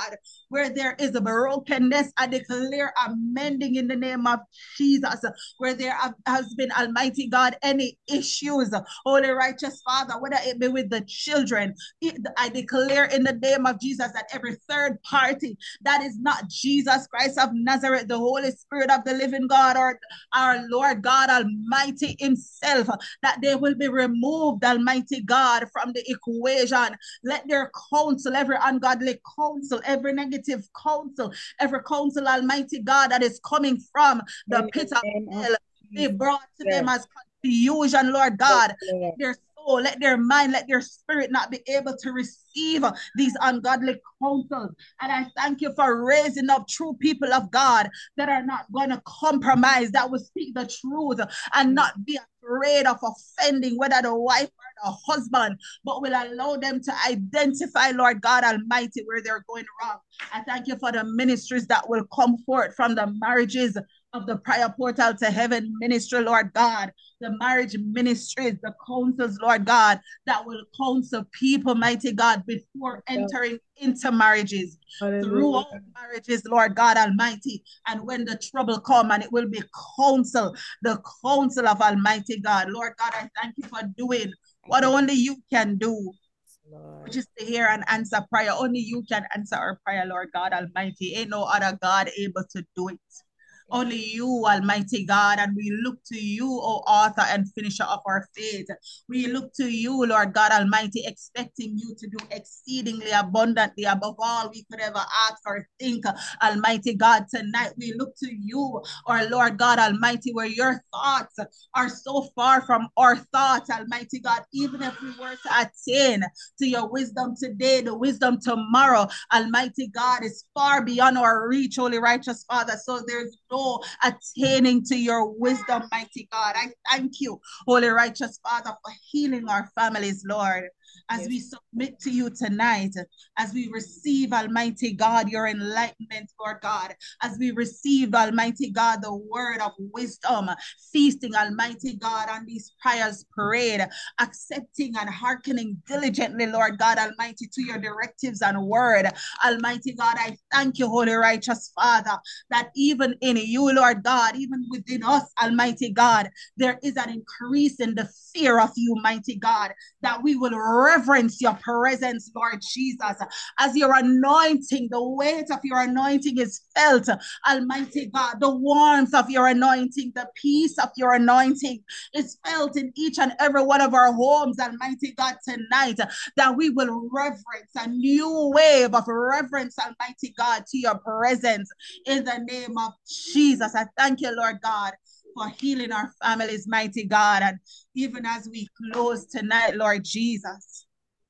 Where there is a brokenness, I declare a mending in the name of Jesus. Where there has been, Almighty God, any issues, Holy Righteous Father, whether it be with the children, I declare in the name of Jesus that every third party that is not Jesus Christ of Nazareth, the Holy Spirit of the living God, or our Lord God Almighty himself, that they will be removed, Almighty God, from the equation. Let their counsel, every ungodly counsel, every negative counsel, every counsel, Almighty God, that is coming from the pit of hell, be brought to them as confusion, Lord God. Let their soul, let their mind, let their spirit not be able to receive these ungodly counsels. And I thank you for raising up true people of God that are not going to compromise, that will speak the truth and not be afraid of offending whether the wife or the husband, but will allow them to identify, Lord God Almighty, where they're going wrong. I thank you for the ministries that will come forth from the marriages of the Prayer Portal to Heaven ministry, Lord God, the marriage ministries, the counsels, Lord God, that will counsel people, mighty God, before entering into marriages, throughout marriages, Lord God Almighty, and when the trouble come, and it will be counsel, the counsel of Almighty God. Lord God, I thank you for doing what only you can do, which is to hear and answer prayer. Only you can answer our prayer, Lord God Almighty. Ain't no other God able to do it. Only you, Almighty God, and we look to you, O author and finisher of our faith. We look to you, Lord God Almighty, expecting you to do exceedingly abundantly above all we could ever ask or think. Almighty God, tonight we look to you, our Lord God Almighty, where your thoughts are so far from our thoughts, Almighty God. Even if we were to attain to your wisdom today, the wisdom tomorrow, Almighty God, is far beyond our reach, Holy Righteous Father. So there's no attaining to your wisdom, mighty God. I thank you, Holy Righteous Father, for healing our families, Lord. As yes. we submit to you tonight, as we receive, Almighty God, your enlightenment, Lord God, as we receive, Almighty God, the word of wisdom, feasting, Almighty God, on these prayers prayed, accepting and hearkening diligently, Lord God Almighty, to your directives and word. Almighty God, I thank you, Holy Righteous Father, that even in you, Lord God, even within us, Almighty God, there is an increase in the fear of you, mighty God, that we will reverence your presence, Lord Jesus, as your anointing, the weight of your anointing is felt, Almighty God, the warmth of your anointing, the peace of your anointing is felt in each and every one of our homes, Almighty God, tonight, that we will reverence a new wave of reverence, Almighty God, to your presence in the name of Jesus. I thank you, Lord God, for healing our families, mighty God. And even as we close tonight, Lord Jesus,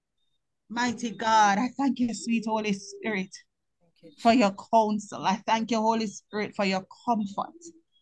mighty God, I thank you, sweet Holy Spirit, for your counsel. I thank you, Holy Spirit, for your comfort.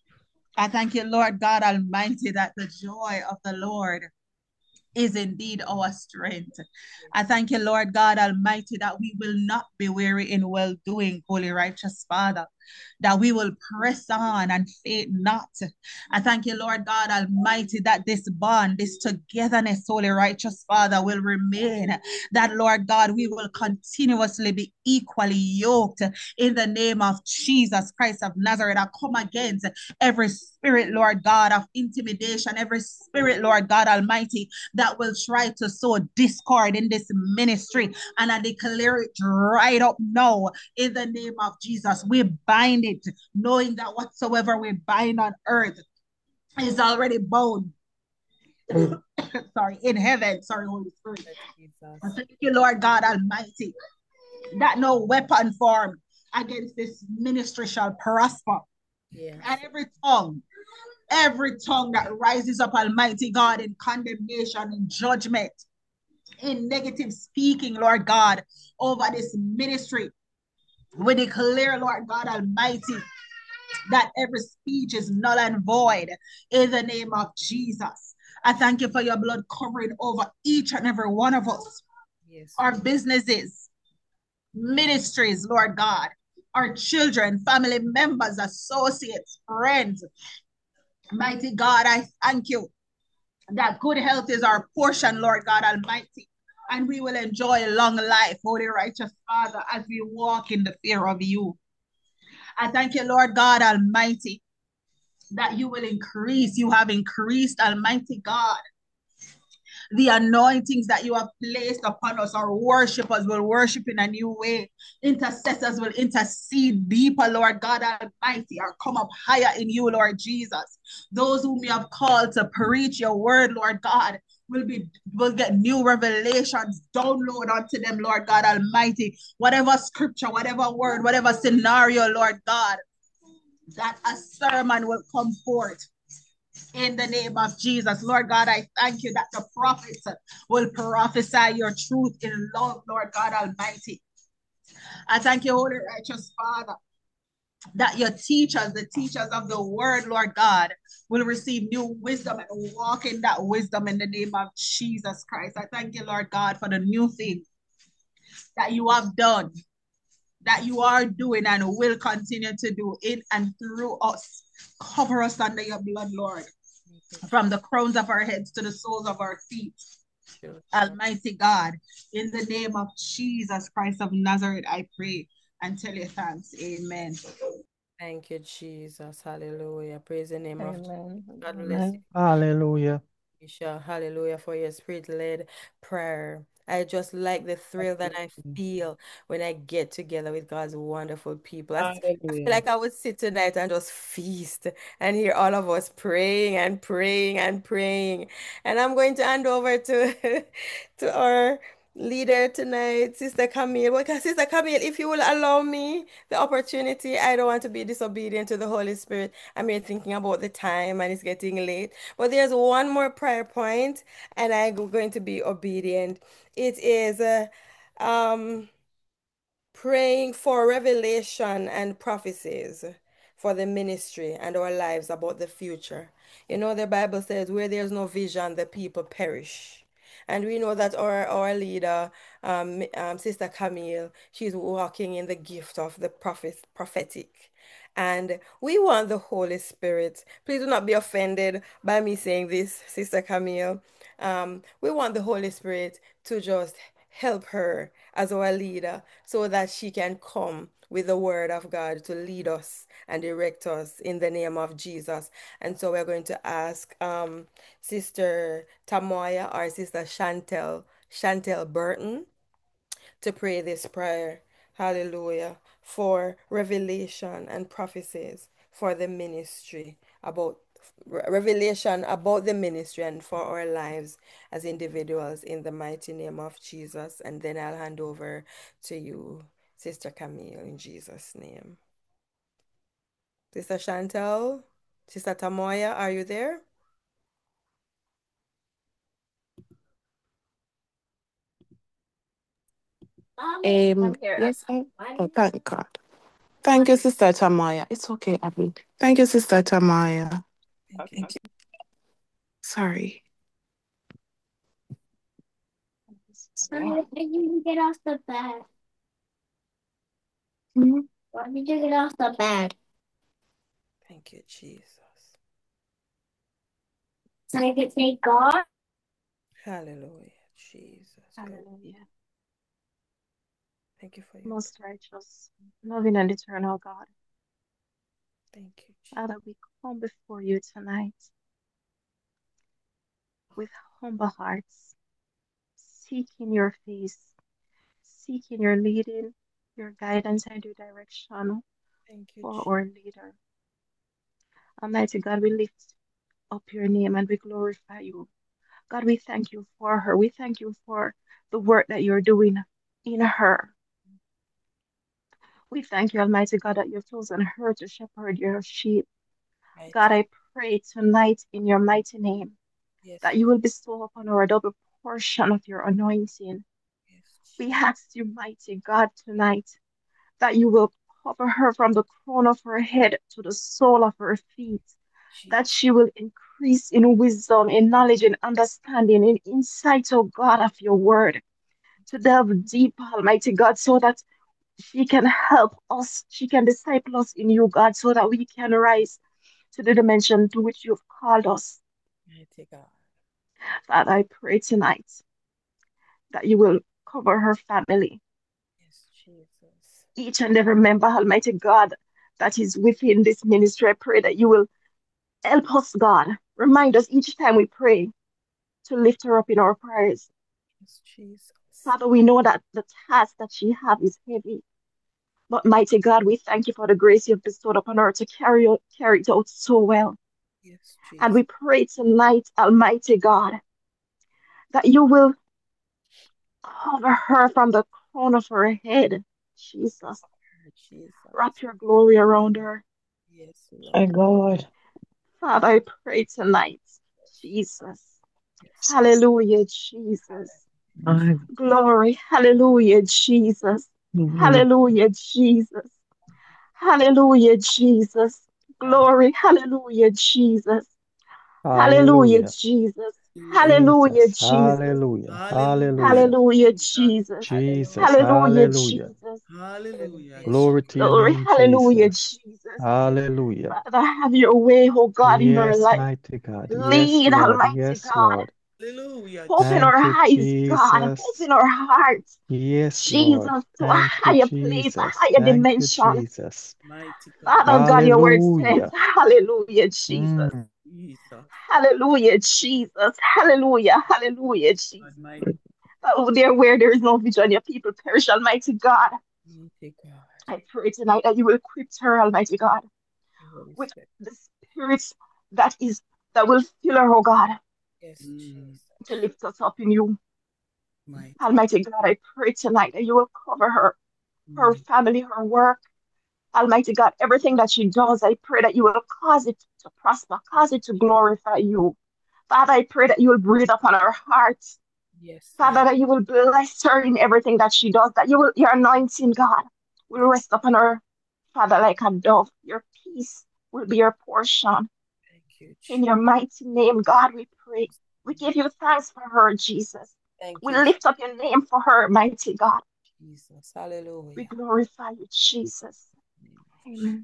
I thank you, Lord God Almighty, that the joy of the Lord is indeed our strength. I thank you, Lord God Almighty, that we will not be weary in well-doing, Holy Righteous Father, that we will press on and faint not. I thank you, Lord God Almighty, that this bond, this togetherness, Holy Righteous Father, will remain, that, Lord God, we will continuously be equally yoked in the name of Jesus Christ of Nazareth. I come against every spirit, Lord God, of intimidation, every spirit, Lord God Almighty, that will try to sow discord in this ministry, and I declare it right up now in the name of Jesus. We bind it, knowing that whatsoever we bind on earth is already bound sorry, in heaven. Sorry, Holy Spirit. I thank you, Lord God Almighty, that no weapon formed against this ministry shall prosper. Yes. And every tongue Every tongue that rises up, Almighty God, in condemnation, in judgment, in negative speaking, Lord God, over this ministry, we declare, Lord God Almighty, that every speech is null and void in the name of Jesus. I thank you for your blood covering over each and every one of us, yes. Our businesses, ministries, Lord God, our children, family members, associates, friends. Mighty God, I thank you that good health is our portion, Lord God Almighty. and we will enjoy long life, Holy Righteous Father, as we walk in the fear of you. I thank you, Lord God Almighty, that you will increase. You have increased, Almighty God, the anointings that you have placed upon us. Our worshipers will worship in a new way. Intercessors will intercede deeper, Lord God Almighty, or come up higher in you, Lord Jesus. Those whom you have called to preach your word, Lord God, will be will get new revelations download unto them, Lord God Almighty. Whatever scripture, whatever word, whatever scenario, Lord God, that a sermon will come forth in the name of Jesus. Lord God, I thank you that the prophets will prophesy your truth in love, Lord God Almighty. I thank you, Holy Righteous Father, that your teachers, the teachers of the word, Lord God, will receive new wisdom and walk in that wisdom in the name of Jesus Christ. I thank you, Lord God, for the new thing that you have done, that you are doing and will continue to do in and through us. Cover us under your blood, Lord, from the crowns of our heads to the soles of our feet. Sure. Almighty God, in the name of Jesus Christ of Nazareth, I pray and tell you thanks. Amen. Thank you, Jesus. Hallelujah. Praise the name Amen. of Jesus. God bless Amen. you. Hallelujah. Isha. Hallelujah for your spirit-led prayer. I just like the thrill that I feel when I get together with God's wonderful people. I, I feel Hallelujah. like I would sit tonight and just feast and hear all of us praying and praying and praying. And I'm going to hand over to, to our leader tonight, Sister Camille. Because Sister Camille, if you will allow me the opportunity, I don't want to be disobedient to the Holy Spirit. I'm here thinking about the time and it's getting late. But there's one more prayer point, and I'm going to be obedient. It is uh, um praying for revelation and prophecies for the ministry and our lives about the future. You know, the Bible says, where there's no vision, the people perish. And we know that our, our leader, um, um, Sister Camille, she's walking in the gift of the prophet, prophetic. And we want the Holy Spirit. Please do not be offended by me saying this, Sister Camille. Um, we want the Holy Spirit to just help her as our leader so that she can come with the word of God to lead us and direct us in the name of Jesus. And so we're going to ask um, Sister Tamoya or Sister Chantel, Chantel Burton to pray this prayer. Hallelujah. For revelation and prophecies for the ministry about revelation about the ministry and for our lives as individuals in the mighty name of Jesus. And then I'll hand over to you, Sister Camille, in Jesus' name. Sister Chantel, Sister Tamoya, are you there? Um, yes, I, oh, thank God. Thank you, Sister Tamaya. It's okay, Abby. Thank you, Sister Tamaya. Thank you. Sorry. Why did you get off the bed? Hmm? Why did you get off the bed? Thank you, Jesus. So I could say God? Hallelujah, Jesus. Hallelujah. Thank you for your Most righteous, loving and eternal God. Thank you, Jesus. Father, we come before you tonight with humble hearts, seeking your face, seeking your leading, your guidance and your direction Thank you, for Jesus. our leader. Almighty God, we lift up your name and we glorify you. God, we thank you for her. We thank you for the work that you're doing in her. We thank you, Almighty God, that you've chosen her to shepherd your sheep. Right. God, I pray tonight in your mighty name Yes, that you will bestow upon her a double portion of your anointing. yes, We ask you, mighty God, tonight that you will cover her from the crown of her head to the sole of her feet, that Jesus. she will increase in wisdom, in knowledge, in understanding, in insight, oh God, of your word, to delve deep, Almighty God, so that she can help us, she can disciple us in you, God, so that we can rise to the dimension to which you've called us. Mighty God. Father, I pray tonight that you will cover her family. Yes, Jesus. Each and every member, Almighty God, that is within this ministry, I pray that you will help us, God. Remind us each time we pray to lift her up in our prayers. Yes, Jesus. Father, we know that the task that she has is heavy. But mighty God, we thank you for the grace you have bestowed upon her to carry, out, carry it out so well. Yes, And Jesus. we pray tonight, Almighty God, that you will cover her from the crown of her head. Jesus, Jesus. wrap your glory around her. Yes, My Lord. God. Father, I pray tonight, Jesus. Yes. Hallelujah, Jesus. My Glory, hallelujah, Jesus. Mhm. Hallelujah, Jesus. Hallelujah, Jesus. Glory, hallelujah, Jesus. Hallelujah, Hallelujah. Jesus. Hallelujah. Hallelujah, Jesus. Jesus. Hallelujah. Hallelujah. Hallelujah. Hallelujah, Jesus. Jesus. Jesus. Hallelujah. Hallelujah, Hallelujah. Jesus. Hallelujah. Hallelujah. Glory to your Glory, name, hallelujah, Jesus. Jesus. Hallelujah. Father, have your way, oh God, in her Yes, life. mighty God. Yes, Lead, Lord. Almighty Yes, God. Lord. Hallelujah. Open Thank our you, eyes, God. Jesus. Open our hearts, Yes, Lord. Jesus, to a Thank you, higher place, a Jesus. higher Thank you, dimension. Jesus. Mighty God. Father God, your word says, Hallelujah. hallelujah, Jesus. Mm. Jesus. Hallelujah, Jesus. Hallelujah, hallelujah, God, Jesus. mighty. Oh, there where there is no vision, your people perish, Almighty God. Mighty God. I pray tonight that you will equip her, Almighty God, Holy with Spirit. the spirits that is that will fill her, oh God, Yes, Mm, Jesus. to lift us up in you. mighty. Almighty God, I pray tonight that you will cover her, her Mm, family, her work. Almighty God, everything that she does, I pray that you will cause it to prosper, cause it to glorify you. Father, I pray that you will breathe upon her heart. Yes, Father, Lord. that you will bless her in everything that she does, that you will, your anointing, God, will rest upon her, Father, like a dove. Your peace will be your portion. Thank you, In Jesus. your mighty name, God, we pray. We give you thanks for her, Jesus. Thank We you, lift up your name for her, mighty God. Jesus. We Hallelujah. glorify you, Jesus. Amen.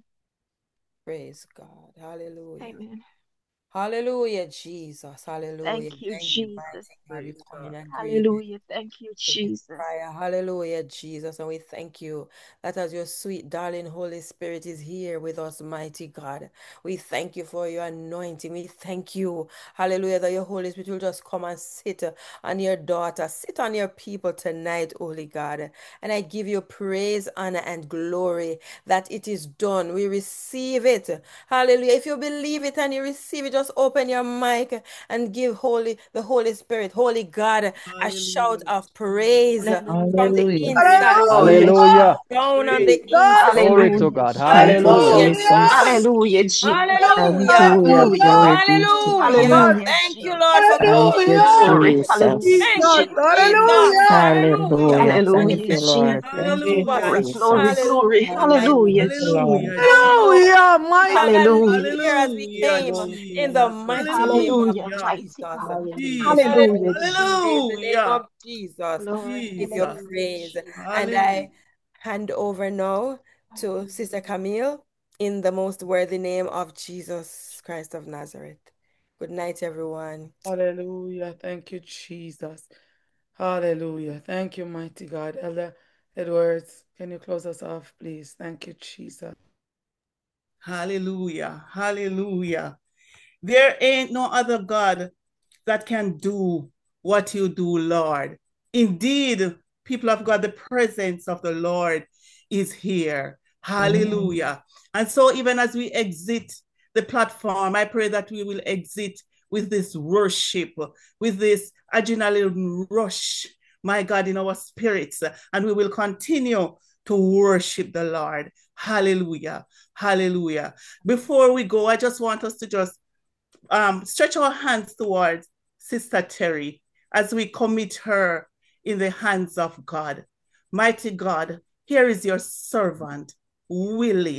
Praise God. Hallelujah. Amen. Hallelujah, Jesus. Hallelujah. Thank you, Thank you, Jesus. mighty God. We praise come God. in agreement Hallelujah. Thank you, with this Jesus. prayer. Hallelujah, Jesus. And we thank you that as your sweet, darling Holy Spirit is here with us, mighty God. We thank you for your anointing. We thank you, hallelujah, that your Holy Spirit will just come and sit on your daughter, sit on your people tonight, Holy God. And I give you praise, honor, and glory that it is done. We receive it. Hallelujah. If you believe it and you receive it, just open your mic and give Holy the Holy Spirit, Holy God, a shout Hallelujah. of praise Hallelujah. from the Hallelujah. inside, Hallelujah, Hallelujah. Hallelujah. Jesus. down on the Jesus. inside. Glory to Hallelujah, God. Thank you, Jesus. Hallelujah. Hallelujah. Jesus. Hallelujah, Jesus. Hallelujah. Hallelujah. Hallelujah. Hallelujah. God. Be to Hallelujah. God. Hallelujah, Thank you, Jesus. Lord, for Thank you, Hallelujah. Glory. Jesus. Hallelujah, thank Jesus. you, Jesus. Jesus. Hallelujah. Hallelujah. Hallelujah. Thank Hallelujah, you, Lord. Jesus. Thank you, Hallelujah. Jesus. Glory, glory, Jesus. glory. Hallelujah. Hallelujah, Thank you, Lord. Hallelujah. Jesus. Hallelujah. My Father, Hallelujah, here as we Hallelujah. came Jesus. in the Jesus. mighty name of Hallelujah, Hallelujah. mighty Jesus. God. Jesus. Hallelujah. Hallelujah, Jesus. In the name Hallelujah. of Jesus, Glory, give you Jesus. hallelujah, praise. Jesus. And Hallelujah. I hand over now to Sister Camille in the most worthy name of Jesus Christ of Nazareth. Good night, everyone. Hallelujah. Thank you, Jesus. Hallelujah. Thank you, mighty God. Elder Edwards, can you close us off, please? Thank you, Jesus. Hallelujah. Hallelujah. There ain't no other God that can do what you do, Lord. Indeed, people of God, the presence of the Lord is here. Hallelujah. And so, even as we exit the platform, I pray that we will exit with this worship, with this adrenaline rush, my God, in our spirits, and we will continue to worship the Lord. Hallelujah. Hallelujah. Before we go, I just want us to just um, stretch our hands towards Sister Terry as we commit her in the hands of God. Mighty God, here is your servant, willing,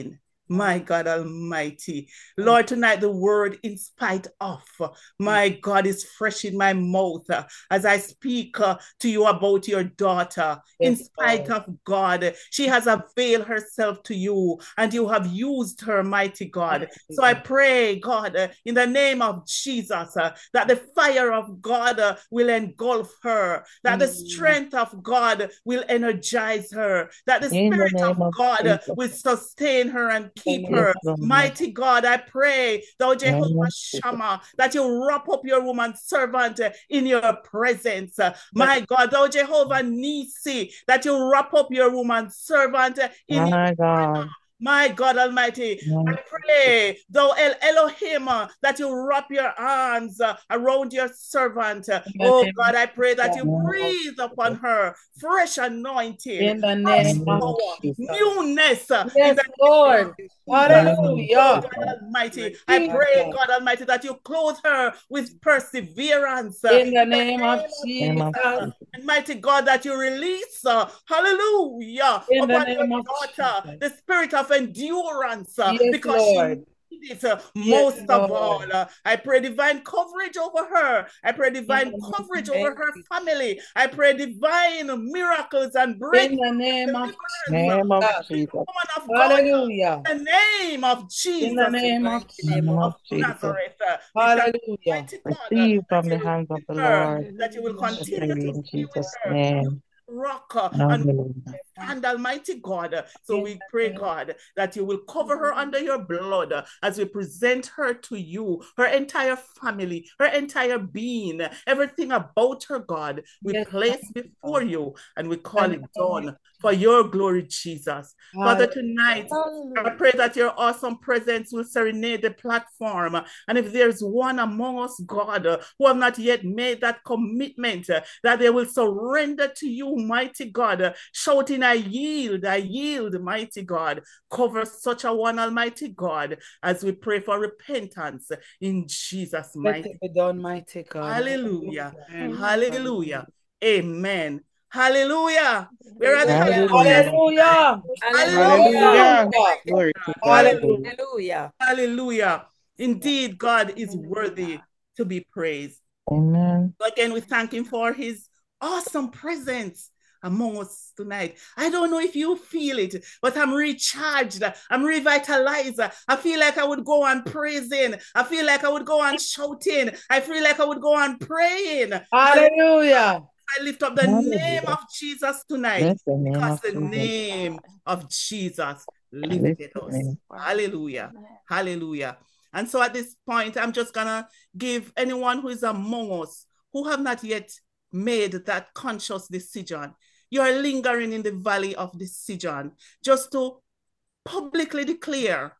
My God Almighty. Lord, tonight the word in spite of, my God, is fresh in my mouth uh, as I speak uh, to you about your daughter. In Yes, spite Lord. of God, she has availed herself to you and you have used her, mighty God. So I pray, God, uh, in the name of Jesus, uh, that the fire of God uh, will engulf her, that the strength of God will energize her, that the In the Spirit name of of God uh, Jesus. will sustain her and keep Yes, her. Lord. Mighty God, I pray, thou Jehovah Amen. Shammah, that you wrap up your woman servant uh, in your presence. Uh, My God, thou Jehovah Nisi, that you wrap up your woman servant uh, in your My God. my God Almighty, Yes. I pray, thou El Elohim, uh, that you wrap your arms uh, around your servant. Uh, Oh God, I pray that you breathe upon her fresh anointing, In the fresh name of power, Jesus. newness uh, in Yes, the Lord. Jesus. Hallelujah. Oh God Almighty, I pray, God Almighty, that you clothe her with perseverance. uh, In the name of Name of Jesus. Jesus. and mighty God, that you release, uh, hallelujah, In the upon your name of daughter, Jesus. the spirit of endurance, uh, Yes, because she Lord. needs it uh, Yes, most of all. Lord. Uh, I pray divine coverage over her. I pray divine coverage over her family. I pray divine miracles and In breakthrough the name of deliverance. Name of Jesus. Jesus. Woman of God, Hallelujah. in the name of In the Jesus name of Name Jesus. of of Jesus. Nazareth, uh, we thank you, Hallelujah. mighty God, uh, Receive that from you the will hands of keep the her, Lord. that you will continue to In be with Jesus' her. name. Rock uh, and Hallelujah. and Almighty God. Uh, So In we the pray, name- God, that you will cover her under your blood uh, as we present her to you, her entire family, her entire being, everything about her, God, we Yes, place before you and we call it Hallelujah. done for your glory, Jesus. Father, tonight, I pray that your awesome presence will serenade the platform. And if there's one among us, God, uh, who have not yet made that commitment, uh, that they will surrender to you, mighty God, uh, shouting, I yield, I yield, mighty God. Cover such a one, almighty God, as we pray for repentance in Jesus' Let mighty it be done, mighty God. Hallelujah. Hallelujah. Hallelujah. Amen. Hallelujah. We're at the Hallelujah. Hallelujah. Hallelujah. Hallelujah. Hallelujah. Glory to God. Hallelujah. Hallelujah. Hallelujah. Indeed, God is worthy to be praised. Amen. Again, we thank him for his awesome presence among us tonight. I don't know if you feel it, but I'm recharged. I'm revitalized. I feel like I would go on praising. I feel like I would go on shouting. I feel like I would go on praying. Hallelujah. I lift up the name of Jesus tonight Bless the name because of the Jesus. name of Jesus Lift lifted the us. name. Hallelujah. Hallelujah. And so at this point, I'm just going to give anyone who is among us who have not yet made that conscious decision, you are lingering in the valley of decision, just to publicly declare,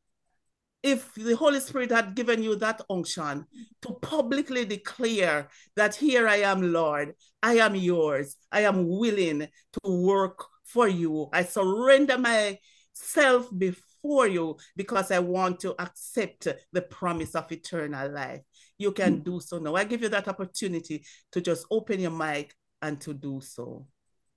if the Holy Spirit had given you that unction, to publicly declare that here I am, Lord, I am yours. I am willing to work for you. I surrender myself before you because I want to accept the promise of eternal life. You can do so now. I give you that opportunity to just open your mic and to do so.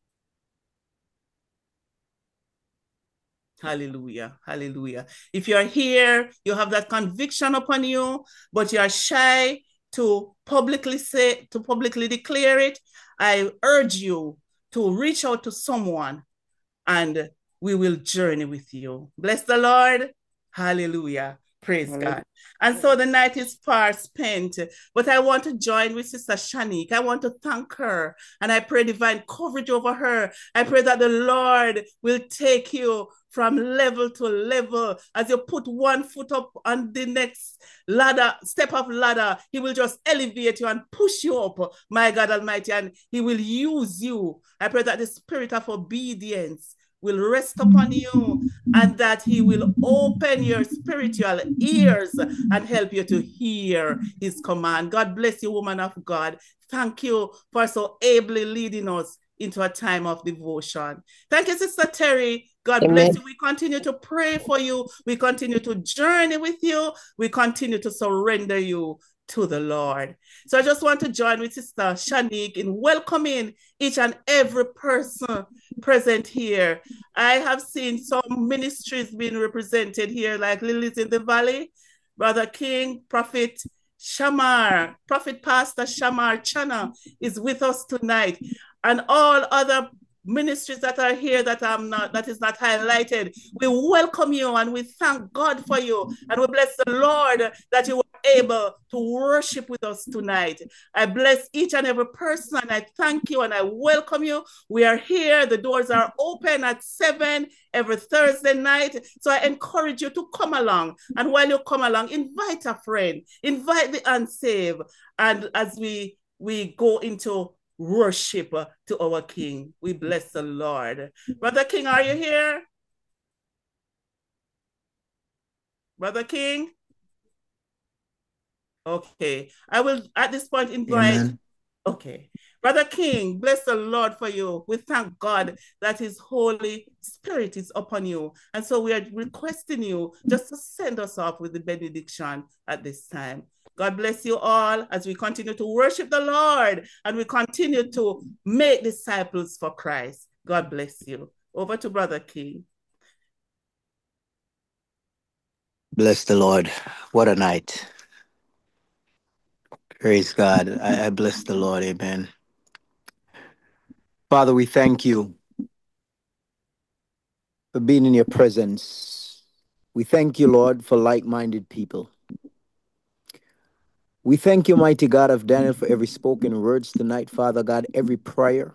Hallelujah. Hallelujah. If you're here, you have that conviction upon you, but you are shy to publicly say, to publicly declare it, I urge you to reach out to someone and we will journey with you. Bless the Lord. Hallelujah. Praise Hallelujah. God. And so the night is far spent, but I want to join with Sister Shanique. I want to thank her and I pray divine coverage over her. I pray that the Lord will take you from level to level. As you put one foot up on the next ladder, step of ladder, he will just elevate you and push you up, my God Almighty, and he will use you. I pray that the spirit of obedience will rest upon you and that he will open your spiritual ears and help you to hear his command. God bless you, woman of God. Thank you for so ably leading us into a time of devotion. Thank you, Sister Terry. God Amen. Bless you. We continue to pray for you. We continue to journey with you. We continue to surrender you to the Lord. So I just want to join with Sister Shanique in welcoming each and every person present here. I have seen some ministries being represented here, like Lilies in the Valley, Brother King, Prophet Shamar, Prophet Pastor Shamar Chana is with us tonight, and all other ministries that are here that I'm not that is not highlighted. We welcome you and we thank God for you, and we bless the Lord that you were able to worship with us tonight. I bless each and every person, and I thank you and I welcome you. We are here. The doors are open at seven every Thursday night. So I encourage you to come along. And while you come along, invite a friend, invite the unsaved. And as we we go into worship to our King, we bless the Lord. Brother King, are you here? Brother King? Okay. I will at this point invite. Amen. Okay. Brother King, bless the Lord for you. We thank God that his Holy Spirit is upon you. And so we are requesting you just to send us off with the benediction at this time. God bless you all as we continue to worship the Lord and we continue to make disciples for Christ. God bless you. Over to Brother King. Bless the Lord. What a night. Praise God. I, I bless the Lord. Amen. Father, we thank you for being in your presence. We thank you, Lord, for like-minded people. We thank you, mighty God of Daniel, for every spoken words tonight, Father God, every prayer,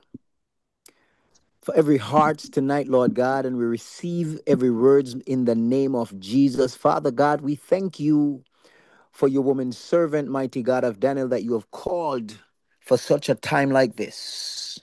for every hearts tonight, Lord God, and we receive every words in the name of Jesus. Father God, we thank you for your woman servant, mighty God of Daniel, that you have called for such a time like this.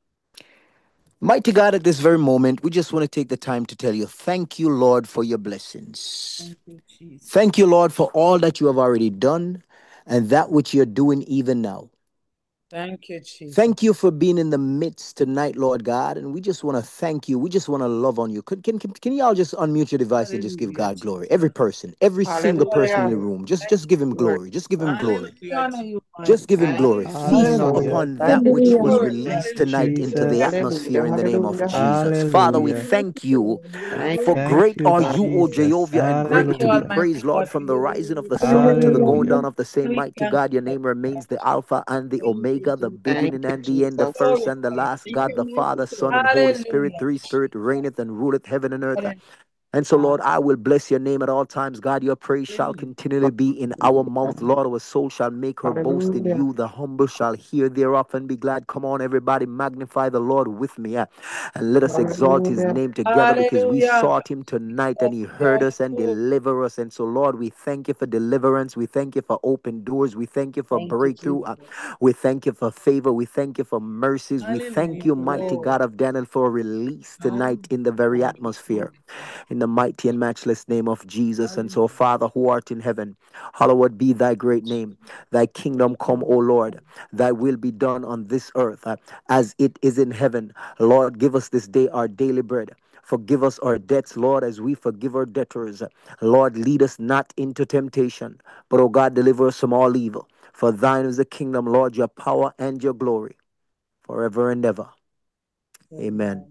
Mighty God, at this very moment, we just want to take the time to tell you, thank you, Lord, for your blessings. Thank you, Jesus. Thank you, Lord, for all that you have already done and that which you're doing even now. Thank you, Jesus. Thank you for being in the midst tonight, Lord God. And we just want to thank you. We just want to love on you. Can, can, can, can y'all just unmute your device Hallelujah, and just give God glory? Every person, every single person in the room, just, just give him glory. Just give him glory. Just give him glory. Feast Hallelujah. upon that which was Thank released you, tonight into the Jesus. atmosphere in the name of Jesus. Father, we Hallelujah. thank you. For Thank great you, are you, O Jesus. Jehovah, and greatly to be Hallelujah. praised, Lord, from the rising of the sun to the going Hallelujah. down of the same. Mighty God, your name remains the Alpha and the Omega, the beginning and the end, the first and the last. God, the Father, Son, and Holy Spirit, three spirit reigneth and ruleth heaven and earth. And so, Lord, I will bless your name at all times. God, your praise shall continually be in our mouth. Lord, our soul shall make her boast in you. The humble shall hear thereof and be glad. Come on, everybody, magnify the Lord with me. eh, And let us exalt his name together because we Hallelujah. sought him tonight and Yes, he heard Lord. us and delivered us. And so, Lord, we thank you for deliverance. We thank you for open doors. We thank you for Thank you, breakthrough. Uh, Jesus. We thank you for favor. We thank you for mercies. We thank Hallelujah. you, mighty God of Daniel, for a release tonight in the very atmosphere in the mighty and matchless name of Jesus. And so, Father, who art in heaven, hallowed be thy great name. Thy kingdom come, O Lord. Thy will be done on this earth uh, as it is in heaven. Lord, give us this day our daily bread. Forgive us our debts, Lord, as we forgive our debtors. Lord, lead us not into temptation, but, O God, deliver us from all evil. For thine is the kingdom, Lord, your power and your glory, forever and ever. Amen.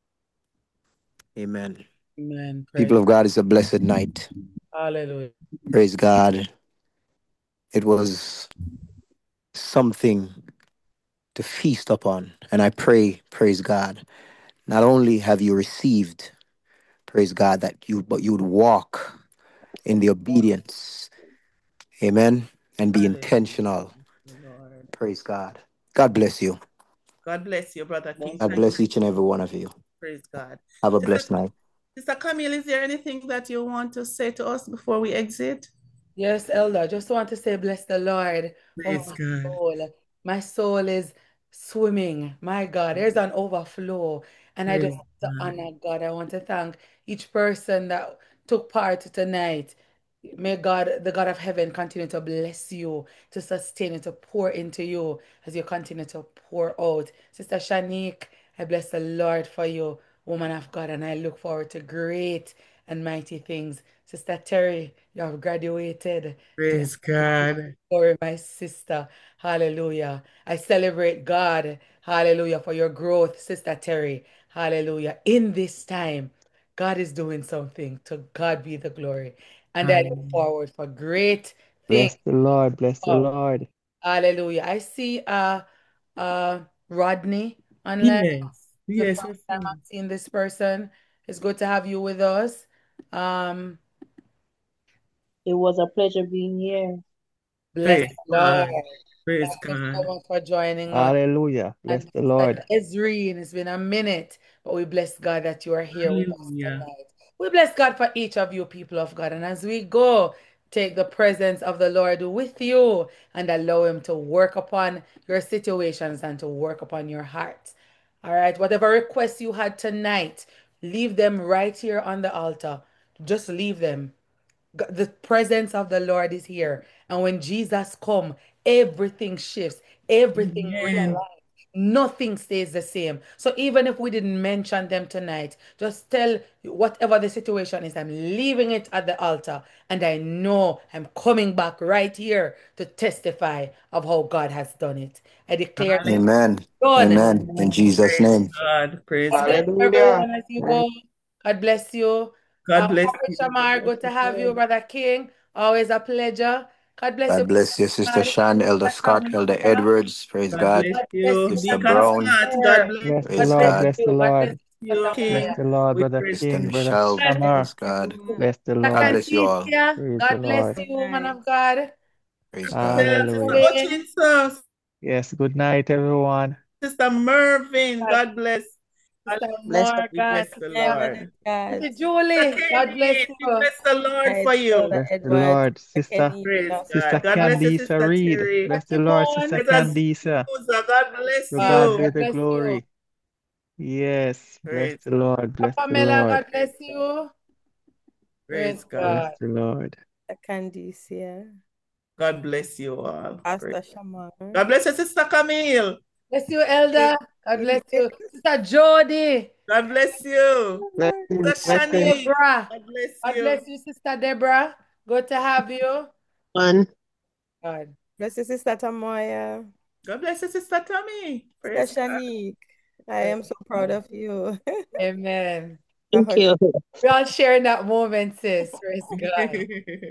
Amen. Amen. People Praise. of God, it's a blessed night. Hallelujah. Praise God. It was something to feast upon. And I pray, praise God, not only have you received, praise God, that you, but you would walk in the obedience. Amen. And be Hallelujah. intentional. Lord. Praise God. God bless you. God bless you, Brother King. God Thank bless you. each and every one of you. Praise God. Have a Sister, blessed night. Sister Camille, is there anything that you want to say to us before we exit? Yes, Elder, just want to say, bless the Lord. Oh, Praise my God. soul. My soul is swimming. My God, there's an overflow. And I just Praise want to God. honor God. I want to thank each person that took part tonight. May God, the God of heaven, continue to bless you, to sustain you, to pour into you as you continue to pour out. Sister Shanique, I bless the Lord for you, woman of God, and I look forward to great and mighty things. Sister Terry, you have graduated. To Praise God. glory, my sister. Hallelujah. I celebrate God. Hallelujah for your growth, Sister Terry. Hallelujah. In this time, God is doing something. To God be the glory. And I look Hallelujah. forward for great things. Bless the Lord. Bless the Oh, Lord. hallelujah. I see uh uh Rodney online. Yes, The yes, first yes, time yes. I'm seeing this person. It's good to have you with us. Um, It was a pleasure being here. bless Praise the Lord. God. Praise Thank you so God. much for joining us. Hallelujah. Bless And the Sister Lord. Ezreen, it's been a minute, but we bless God that you are here with us Hallelujah. tonight. We bless God for each of you, people of God. And as we go, take the presence of the Lord with you and allow Him to work upon your situations and to work upon your heart. All right, whatever requests you had tonight, leave them right here on the altar. Just leave them. G- The presence of the Lord is here. And when Jesus come, everything shifts, everything Amen. realigns. Nothing stays the same. So even if we didn't mention them tonight, just tell whatever the situation is, I'm leaving it at the altar. And I know I'm coming back right here to testify of how God has done it. I declare it Hallelujah. Amen. done. Amen. In Jesus' Praise name. God. Praise God bless God. Hallelujah. everyone as you go. God bless you. God Um, bless Prophet you. God Shamar, bless good to you, have you, sir. Brother King. Always a pleasure. God bless you, God bless you, Sister God. Shan, Elder Sister Scott, Elder Tamika. Edwards. Praise God God. bless God bless you. you, Sister Deacon Sister Brown. Scott. God Esther. bless Bless the God you. bless Lord. God. Bless the you. God bless Lord. you, Sister You Bless King. Tamaya. the Lord, We Brother praise Sister King, God. Brother Michelle. God Shamar. Praise God. Bless the God Lord. bless you all. Leticia. Praise the God bless Lord. Good you, man night. of God. Praise Sister God. Sister, Sister Pauline. Ochiso, Yes. Good night, everyone. Sister Mervyn. God, God bless. Sister Bless We Morgan. bless the Night, man Sister of Lord. God. Sister Sister Julie. God bless Katie, we you. bless the Lord Night, for Brother you. Bless the Edward, Lord. Sister Sister, Praise Kenita. Sister God. God bless you, Candice Sister Reed. Thierry. Bless the Lord, Simone. Sister Let us Candice. God bless To God, God you. be God the bless you. glory. Yes. Bless Praise the God. Lord. Bless the Pamela, Lord. God Praise bless God. you. Praise Praise Bless God. God. the Lord. Sister Candice, yeah. God bless you all. Praise. Pastor Shamar. God bless you, Sister Camille. Bless you, Elder. God bless you. Sister Jody. God bless you. Blessings. Sister Blessings. Shani. Deborah. God bless God you. bless you, Sister Deborah. Good to have you. one. God. Bless you, Sister Tamoya. God bless you, Sister Tammy. Praise Sister God. Shanique. I am so proud of you. Amen. Thank you. We all sharing that moment, sis. Praise God.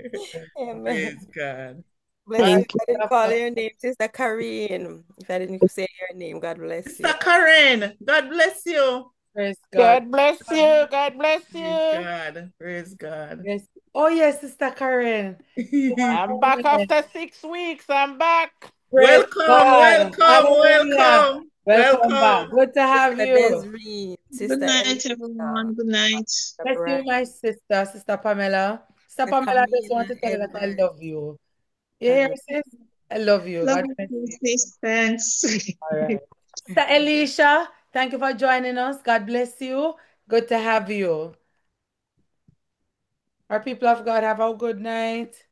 Amen. Praise God. Bless you. All If Thank I you. didn't right, call stuff. your name, Sister Karine. If I didn't say your name, God bless Sister you. Karen. God bless you. Praise God. God bless you. God bless Praise you. God. Praise God. Yes. Oh, yes, Sister Karen. I'm back after six weeks. I'm back. Praise Welcome, God. welcome, Hallelujah. welcome, Welcome back. welcome. Good to have Sister you. Desiree, Good Sister night, Elisa, everyone. Good night. Sister Bless you, Brian, my sister, Sister Pamela. Sister Sister Pamela, I just want Camille to tell you that I Edwards. love you. You God hear, bless. sis? I love you. Love God bless you, you. sis. Thanks. All right. Sister Alicia, thank you for joining us. God bless you. Good to have you. Our people of God, have a good night.